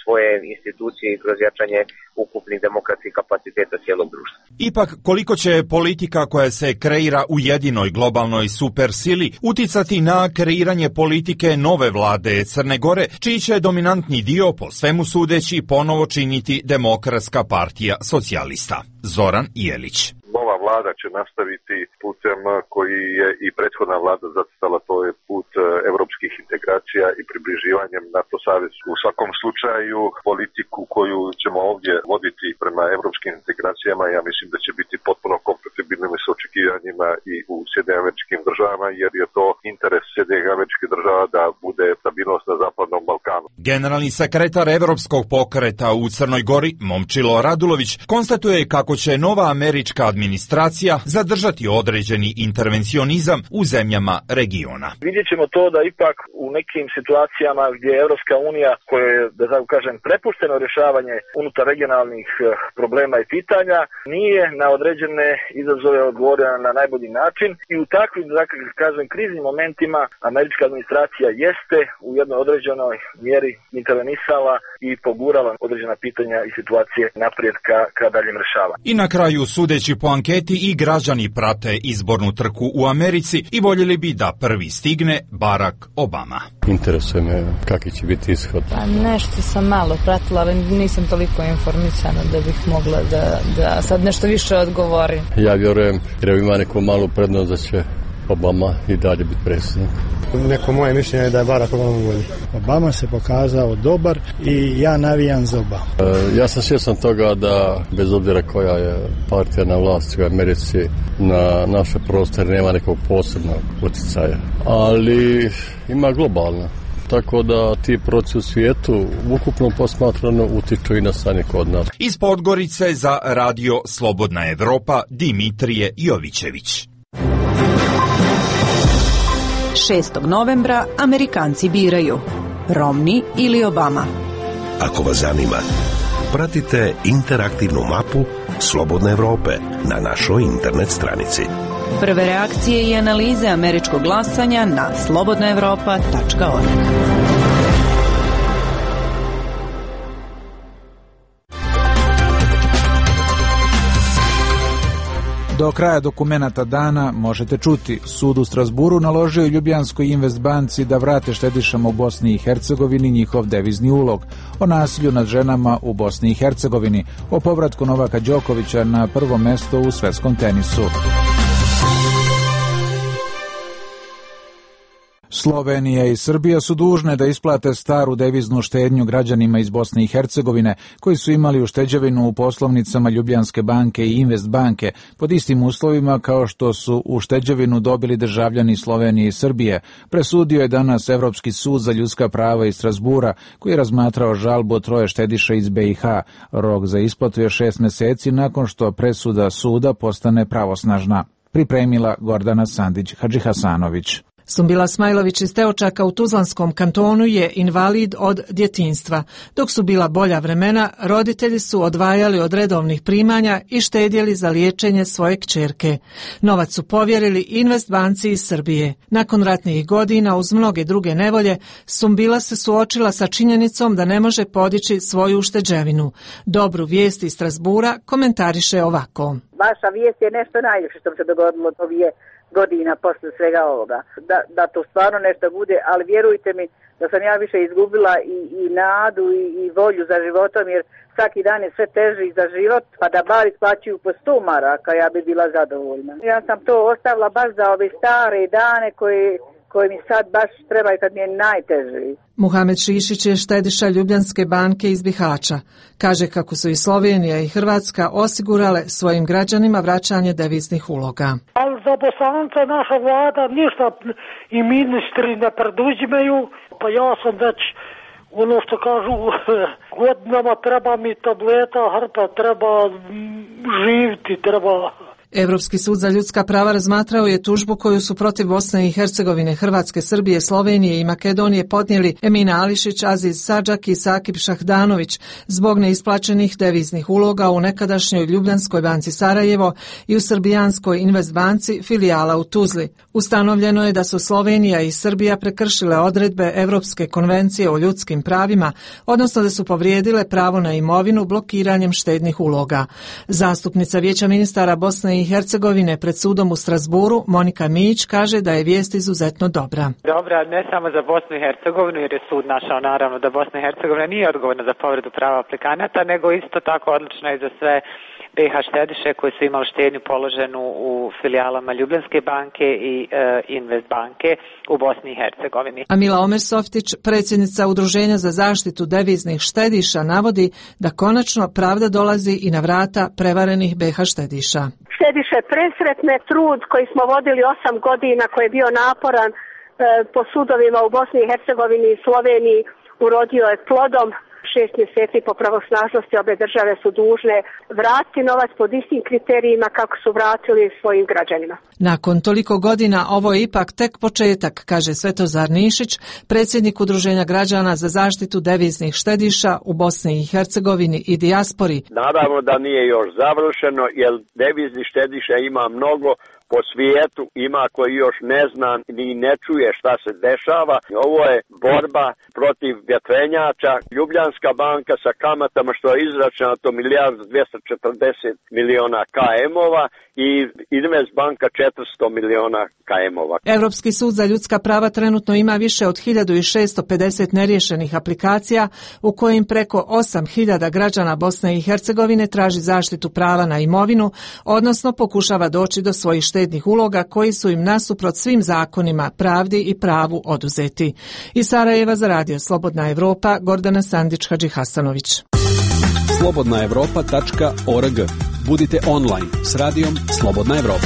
Speaker 18: svoje institucije i kroz jačanje ukupnih demokratskih kapaciteta cijelog društva.
Speaker 22: Ipak, koliko će politika koja se kreira u jedinoj globalnoj supersili uticati na kreiranje politike nove vlade Crne Gore, čiji će dominantni dio, po svemu sudeći, ponovo činiti Demokratska partija socijalista? Zoran Jelić.
Speaker 24: Nova vlada će nastaviti putem koji je i prethodna vlada zacrtala, to je put evropskih integracija i približivanjem NATO savezu. U svakom slučaju politiku koju ćemo ovdje voditi prema evropskim integracijama, ja mislim da će biti potpuno kompatibilni s očekivanjima i u Sjedinjenim Američkim Državama, jer je to interes Sjedinjenih Američkih Država da bude stabilnost na Zapadnom Balkanu.
Speaker 22: Generalni sekretar Evropskog pokreta u Crnoj Gori, Momčilo Radulović, konstatuje kako će nova američka administracija zadržati određeni intervencionizam u zemljama regiona.
Speaker 7: Vidjet ćemo to da ipak u nekim situacijama gdje Evropska unija, koja je, da tako kažem, prepušteno rješavanje unutar regionalnih problema i pitanja, nije na određene izazove odgovorena na najbolji način i u takvim, da kažem, kriznim momentima američka administracija jeste u jednoj određenoj mjeri intervenisala i pogurala određena pitanja i situacije naprijed ka daljem rješavanju.
Speaker 22: I na kraju, sudeći po anketi, i građani prate izbornu trku u Americi i voljeli bi da prvi stigne Barack Obama.
Speaker 8: Interesuje me kakvi će biti ishod.
Speaker 10: Pa nešto sam malo pratila, ali nisam toliko informisana da bih mogla da sad nešto više odgovorim.
Speaker 8: Ja vjerujem, jer ima neku malu prednost da će Obama i dalje biti predsjednik.
Speaker 13: Neko moje mišljenje je da je Barack Obama bolji. Obama se pokazao dobar i ja navijam za Obama.
Speaker 8: Ja sam svjestan toga da, bez obzira koja je partija na vlasti u Americi, na naše prostore nema nekog posebnog utjecaja. Ali ima globalno. Tako da ti procesi u svijetu ukupno posmatrano utiču i na stanje kod nas.
Speaker 22: Iz Podgorice za radio Slobodna Evropa, Dimitrije Jovićević.
Speaker 12: 6. novembra Amerikanci biraju Romney ili Obama.
Speaker 1: Ako vas zanima, pratite interaktivnu mapu Slobodne Evrope na našoj internet stranici.
Speaker 12: Prve reakcije i analize američkog glasanja na slobodnaevropa.org.
Speaker 2: Do kraja dokumenata dana možete čuti: Sud u Strasburu naložio Ljubljanskoj Invest banci da vrate štedišama u Bosni i Hercegovini njihov devizni ulog, o nasilju nad ženama u Bosni i Hercegovini, o povratku Novaka Đokovića na prvo mesto u svetskom tenisu. Slovenija i Srbija su dužne da isplate staru deviznu štednju građanima iz Bosne i Hercegovine koji su imali ušteđevinu u poslovnicama Ljubljanske banke i Invest banke pod istim uslovima kao što su ušteđevinu dobili državljani Slovenije i Srbije, presudio je danas Evropski sud za ljudska prava iz Strasbura, koji je razmatrao žalbu od troje štediša iz BiH. Rok za isplatu je 6 meseci nakon što presuda suda postane pravosnažna. Pripremila Gordana Sandić-Hadžihasanović.
Speaker 23: Sumbila Smajlović iz Teočaka u Tuzlanskom kantonu je invalid od djetinjstva. Dok su bila bolja vremena, roditelji su odvajali od redovnih primanja i štedjeli za liječenje svoje kćerke. Novac su povjerili Invest banci iz Srbije. Nakon ratnih godina, uz mnoge druge nevolje, Sumbila se suočila sa činjenicom da ne može podići svoju ušteđevinu. Dobru vijest iz Strasbura komentariše ovako.
Speaker 14: Vaša vijest je nešto najljepše što se dogodilo ovih godina posle svega ovoga. Da to stvarno nešto bude, ali vjerujte mi da sam ja više izgubila i nadu i volju za životom, jer svaki dan je sve teži za život, pa da bar isplaćuju po 100 maraka, ja bi bila zadovoljna. Ja sam to ostavila baš za ove stare dane koje mi sad baš trebaju kad mi je najteži.
Speaker 23: Muhamed Šišić je štediša Ljubljanske banke iz Bihaća. Kaže kako su i Slovenija i Hrvatska osigurale svojim građanima vraćanje deviznih uloga.
Speaker 26: Ali za Bosanca naša vlada ništa i ministri ne preduzimaju, pa ja sam već ono što kažu godinama treba mi tableta, hrpa, treba živiti, treba...
Speaker 23: Europski sud za ljudska prava razmatrao je tužbu koju su protiv Bosne i Hercegovine, Hrvatske, Srbije, Slovenije i Makedonije podnijeli Emina Ališić, Aziz Sadžak i Sakib Šahdanović zbog neisplaćenih deviznih uloga u nekadašnjoj Ljubljanskoj banci Sarajevo i u Srbijanskoj Invest banci filijala u Tuzli. Ustanovljeno je da su Slovenija i Srbija prekršile odredbe Europske konvencije o ljudskim pravima, odnosno da su povrijedile pravo na imovinu blokiranjem štednih uloga. Zastupnica Vijeća ministara Bosne i Hercegovine pred sudom u Strasburu, Monika Mijić, kaže da je vijest izuzetno dobra.
Speaker 5: Dobra, ne samo za Bosnu i Hercegovinu, jer je sud našao naravno da Bosna i Hercegovina nije odgovorna za povredu prava aplikanata, nego isto tako odlična i za sve BiH štediše koji su imali štednju položenu u filijalama Ljubljanske banke i Invest banke u Bosni i Hercegovini.
Speaker 23: Amila Omersoftić, predsjednica Udruženja za zaštitu deviznih štediša, navodi da konačno pravda dolazi i na vrata prevarenih BiH štediša.
Speaker 9: Štediše presretne, trud koji smo vodili 8 godina, koji je bio naporan po sudovima u Bosni i Hercegovini i Sloveniji, urodio je plodom. 6 mjeseci po pravosnažnosti obe države su dužne vratiti novac pod istim kriterijima kako su vratili svojim građanima.
Speaker 23: Nakon toliko godina ovo je ipak tek početak, kaže Svetozar Nišić, predsjednik Udruženja građana za zaštitu deviznih štediša u Bosni i Hercegovini i dijaspori.
Speaker 11: Naravno da nije još završeno, jer devizni štediša ima mnogo. Po svijetu ima koji još ne zna ni ne čuje šta se dešava. Ovo je borba protiv vjetrenjača. Ljubljanska banka sa kamatama što je izračunato 1.240 miliona KM-ova i Invest banka 400 miliona KM-ova.
Speaker 23: Europski sud za ljudska prava trenutno ima više od 1650 neriješenih aplikacija u kojim preko 8000 građana Bosne i Hercegovine traži zaštitu prava na imovinu, odnosno pokušava doći do svojih štednih uloga koji su im nasuprot svim zakonima, pravdi i pravu oduzeti. Iz Sarajeva za Radio Slobodna Evropa, Gordana Sandić-Hadžihasanović.
Speaker 15: slobodnaevropa.org. Budite online s radijom Slobodna Evropa.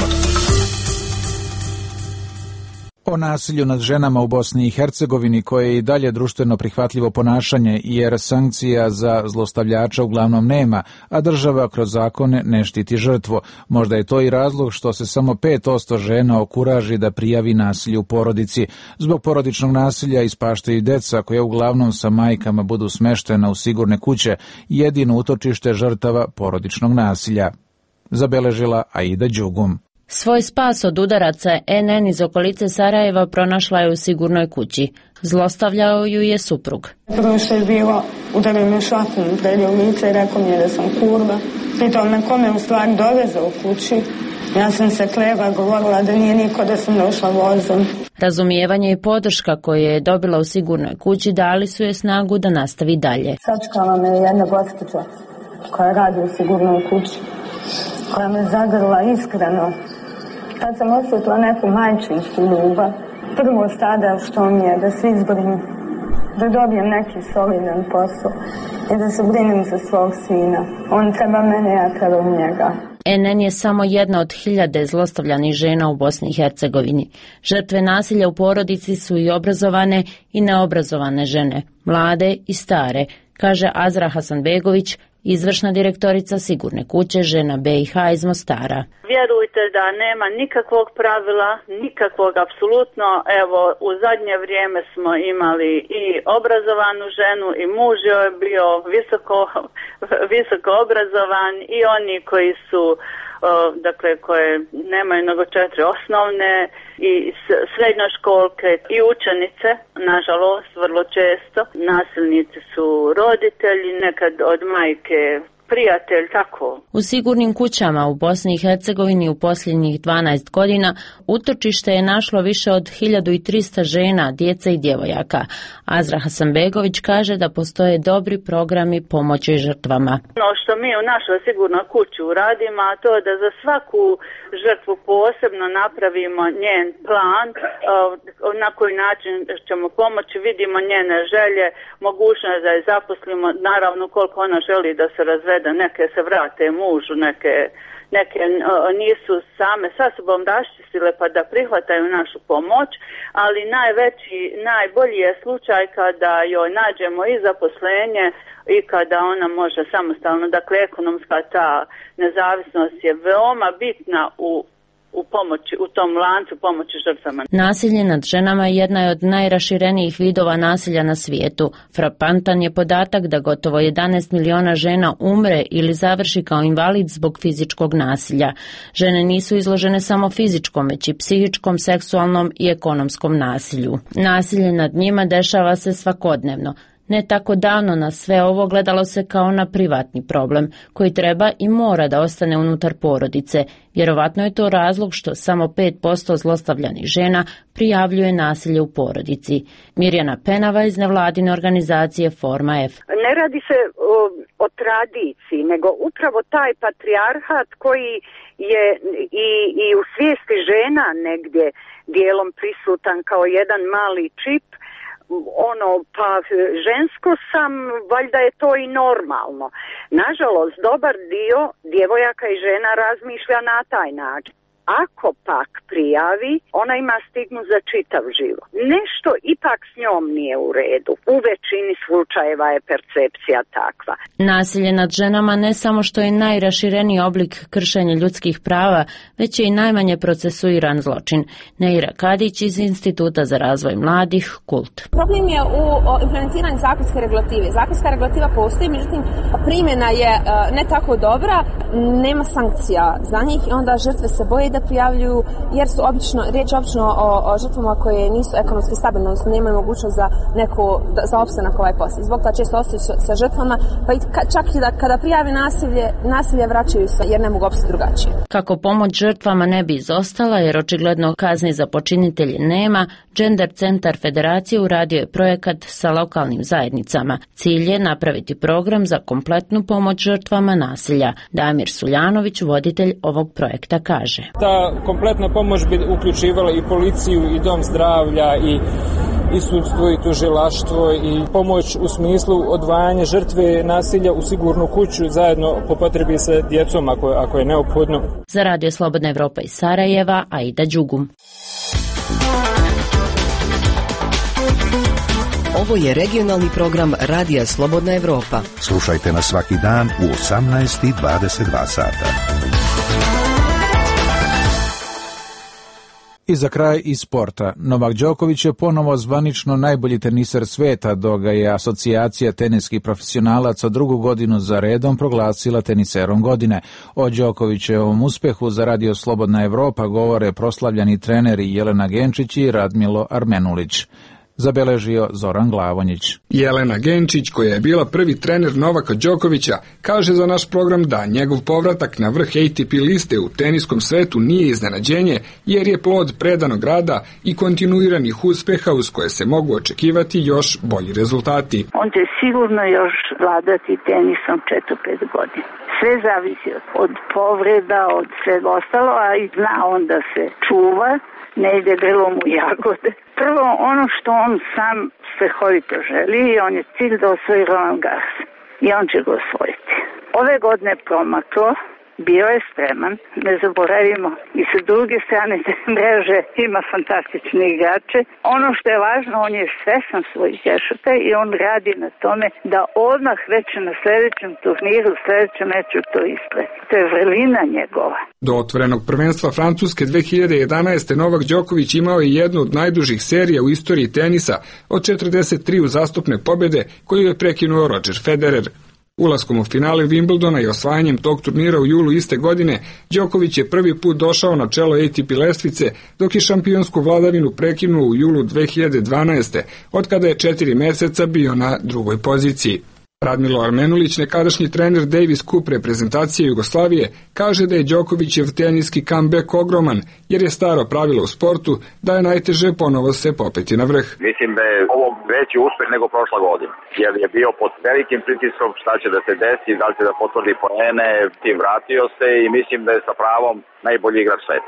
Speaker 2: O nasilju nad ženama u Bosni i Hercegovini, koje je i dalje društveno prihvatljivo ponašanje, jer sankcija za zlostavljača uglavnom nema, a država kroz zakone ne štiti žrtvu. Možda je to i razlog što se samo 5% žena okuraži da prijavi nasilje u porodici. Zbog porodičnog nasilja ispaštaju i deca, koja uglavnom sa majkama budu smeštena u sigurne kuće, jedino utočište žrtava porodičnog nasilja. Zabeležila Aida Đugum.
Speaker 16: Svoj spas od udaraca NN iz okolice Sarajeva pronašla je u sigurnoj kući. Zlostavljao ju je suprug.
Speaker 21: Prvo što je bilo, udario me šakom predio lice i rekao mi je da sam kurva. Pitao me kome u stvari dovezao u kući. Ja sam se klela, govorila da nije niko, da sam došla vozom.
Speaker 16: Razumijevanje i podrška koje je dobila u sigurnoj kući dali su je snagu da nastavi dalje.
Speaker 21: Sačekala me jedna gospođa koja radi u sigurnoj kući, koja me zagrla iskreno. Tad sam osjetila neku majčinsku ljubav. Prvo sada što mi je da se izborim, da dobijem neki solidan posao i da se brinem za svog sina. On treba mene, ja trebam njega.
Speaker 16: NN je samo jedna od 1000 zlostavljanih žena u Bosni i Hercegovini. Žrtve nasilja u porodici su i obrazovane i neobrazovane žene, mlade i stare, kaže Azra Hasanbegović, izvršna direktorica Sigurne kuće žena BiH iz Mostara.
Speaker 27: Vjerujte da nema nikakvog pravila, nikakvog apsolutno. Evo, u zadnje vrijeme smo imali i obrazovanu ženu i muž je bio visoko obrazovan i oni koji su dakle koje nemaju nego 4 osnovne i srednjoškolke i učenice, nažalost vrlo često. Nasilnici su roditelji, nekad od majke prijatelj, tako.
Speaker 16: U sigurnim kućama u Bosni i Hercegovini u posljednjih 12 godina utočište je našlo više od 1300 žena, djece i djevojaka. Azra Hasanbegović kaže da postoje dobri programi pomoći žrtvama.
Speaker 27: Ono što mi u našoj sigurnoj kući uradimo, a to je da za svaku žrtvu posebno napravimo njen plan, na koji način ćemo pomoći, vidimo njene želje, mogućnost da je zaposlimo, naravno koliko ona želi da se razvede da neke se vrate mužu, neke nisu same sa sobom raščistile pa da prihvataju našu pomoć, ali najbolji je slučaj kada joj nađemo i zaposlenje i kada ona može samostalno, dakle ekonomska ta nezavisnost je veoma bitna u pomoći, u tom lancu pomoći žrtvama.
Speaker 16: Nasilje nad ženama jedna je od najraširenijih vidova nasilja na svijetu. Frapantan je podatak da gotovo 11 miliona žena umre ili završi kao invalid zbog fizičkog nasilja. Žene nisu izložene samo fizičkom, već i psihičkom, seksualnom i ekonomskom nasilju. Nasilje nad njima dešava se svakodnevno. Ne tako davno na sve ovo gledalo se kao na privatni problem, koji treba i mora da ostane unutar porodice. Vjerovatno je to razlog što samo 5% zlostavljanih žena prijavljuje nasilje u porodici. Mirjana Penava iz nevladine organizacije Forma F.
Speaker 3: Ne radi se o tradiciji, nego upravo taj patrijarhat koji je i u svijesti žena negdje dijelom prisutan kao jedan mali čip. Pa žensko sam, valjda je to i normalno. Nažalost, dobar dio djevojaka i žena razmišlja na taj način. Ako pak prijavi, ona ima stigmu za čitav život. Nešto ipak s njom nije u redu. U većini slučajeva je percepcija takva.
Speaker 16: Nasilje nad ženama ne samo što je najrašireniji oblik kršenja ljudskih prava, već je i najmanje procesuiran zločin. Neira Kadić iz Instituta za razvoj mladih, KULT.
Speaker 4: Problem je u implementiranju zakonske regulative. Zakonska regulativa postoji, međutim primjena je ne tako dobra, nema sankcija za njih i onda žrtve se boje da prijavljuju, jer su riječ obično o žrtvama koje nisu ekonomski stabilne, odnosno nemaju mogućnost za opstanak ovaj poslije. Zbog toga često ostaju sa žrtvama, pa i čak i kada prijave nasilje vraćaju se jer ne mogu opstati drugačije.
Speaker 16: Kako pomoć žrtvama ne bi izostala, jer očigledno kazni za počinitelje nema, Gender Centar Federacije uradio je projekat sa lokalnim zajednicama. Cilj je napraviti program za kompletnu pomoć žrtvama nasilja. Damir Suljanović, voditelj ovog projekta, kaže.
Speaker 6: Ta kompletna pomoć bi uključivala i policiju, i dom zdravlja, i sudstvo, i tužilaštvo, i pomoć u smislu odvajanja žrtve nasilja u sigurnu kuću, zajedno po potrebi sa djecom ako je neophodno.
Speaker 16: Za Radio Slobodna Evropa iz Sarajeva, Aida Đugum.
Speaker 17: Ovo je regionalni program Radija Slobodna Evropa.
Speaker 1: Slušajte nas svaki dan u 18:22 sata.
Speaker 2: I za kraj iz sporta. Novak Đoković je ponovo zvanično najbolji teniser sveta, dok ga je asocijacija teniskih profesionalaca drugu godinu za redom proglasila teniserom godine. O Đokovićevom uspehu za Radio Slobodna Evropa govore proslavljani treneri Jelena Genčić i Radmilo Armenulić. Zabeležio Zoran Glavonjić.
Speaker 19: Jelena Genčić, koja je bila prvi trener Novaka Đokovića, kaže za naš program da njegov povratak na vrh ATP liste u teniskom svetu nije iznenađenje, jer je plod predanog rada i kontinuiranih uspeha uz koje se mogu očekivati još bolji rezultati.
Speaker 20: On će sigurno još vladati tenisom 4-5 godina. Sve zavisi od povreda, od svega ostalo, a i zna on da se čuva, ne ide grlom u jagode. Prvo, ono što on sam svehovito želi, on je cilj da osvoji Roland Garros i on će ga osvojiti. Ove godine promaklo, bio je spreman, ne zaboravimo, i sa druge strane te mreže ima fantastične igrače. Ono što je važno, on je svestan svojih grešaka i on radi na tome da odmah već na sljedećem turniru, u sljedećem meču to ispravi. To je vrlina njegova.
Speaker 19: Do otvorenog prvenstva Francuske 2011. Novak Đoković imao je jednu od najdužih serija u istoriji tenisa od 43 uzastopne pobjede koju je prekinuo Roger Federer. Ulaskom u finale Wimbledona i osvajanjem tog turnira u julu iste godine, Đoković je prvi put došao na čelo ATP lestvice, dok je šampionsku vladavinu prekinuo u julu 2012. od kada je 4 mjeseca bio na drugoj poziciji. Radmilo Armenulić, nekadašnji trener Davis Cup reprezentacije Jugoslavije, kaže da je Đokovićev teniski comeback ogroman, jer je staro pravilo u sportu da je najteže ponovo se popeti na vrh.
Speaker 25: Mislim da je ovo veći uspjeh nego prošla godina, jer je bio pod velikim pritiskom šta će da se desi, da li će da potvrdi poene, tim vratio se i mislim da je sa pravom najbolji igrač sveta.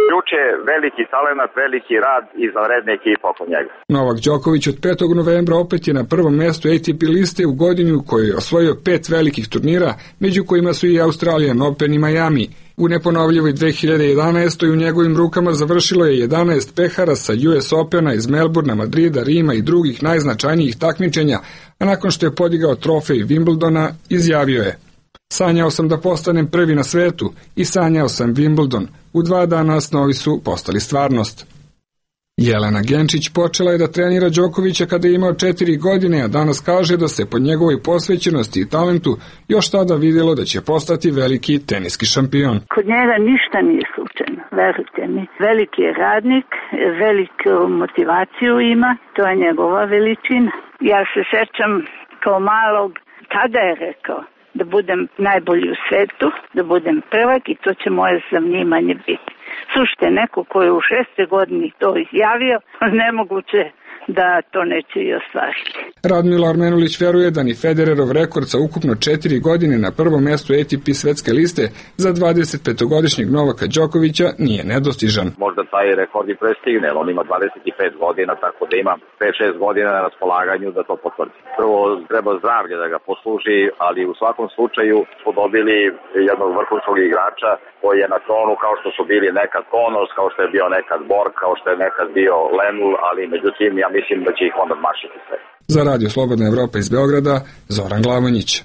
Speaker 25: Juče veliki talenat, veliki rad i izvanredna ekipa oko njega.
Speaker 19: Novak Đoković od 5. novembra opet je na prvom mjestu ATP liste u godini u kojoj je osvojio 5 velikih turnira, među kojima su i Australian Open i Miami. U neponovljivoj 2011. u njegovim rukama završilo je 11 pehara sa US Opena iz Melbourna, Madrida, Rima i drugih najznačajnijih takmičenja, a nakon što je podigao trofej Wimbledona, izjavio je: sanjao sam da postanem prvi na svetu i sanjao sam Wimbledon. U 2 dana snovi su postali stvarnost. Jelena Genčić počela je da trenira Đokovića kada je imao 4 godine, a danas kaže da se po njegovoj posvećenosti i talentu još tada vidjelo da će postati veliki teniski šampion.
Speaker 20: Kod njega ništa nije slučajno, verujte mi. Veliki je radnik, veliku motivaciju ima, to je njegova veličina. Ja se sećam kao malog, tada je rekao da budem najbolji u svetu, da budem prvak i to će moje zanimanje biti. Slušajte, neko ko je u 6. godini to izjavio, nemoguće da to neće i ostvariti.
Speaker 19: Radmila Armenulić veruje da ni Federerov rekord sa ukupno 4 godine na prvom mjestu ATP svetske liste za 25-godišnjeg Novaka Đokovića nije nedostižan.
Speaker 25: Možda taj rekord i prestigne, on ima 25 godina, tako da ima 5-6 godina na raspolaganju da to potvrdi. Prvo treba zdravlje da ga posluži, ali u svakom slučaju smo dobili jednog vrhunskog igrača koji je na tronu kao što su bili nekad Connors, kao što je bio nekad Borg, kao što je nekad bio Lenul, ali međutim ja mislim da će ih onda mašiti sve.
Speaker 19: Za Radio Slobodna Evropa iz Beograda, Zoran Glavonjić.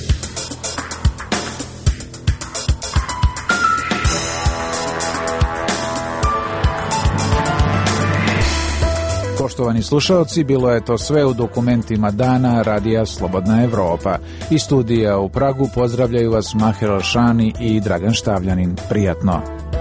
Speaker 2: Poštovani slušalci, bilo je to sve u dokumentima dana Radija Slobodna Evropa. Iz studija u Pragu pozdravljaju vas Maher Alšani i Dragan Štavljanin. Prijatno.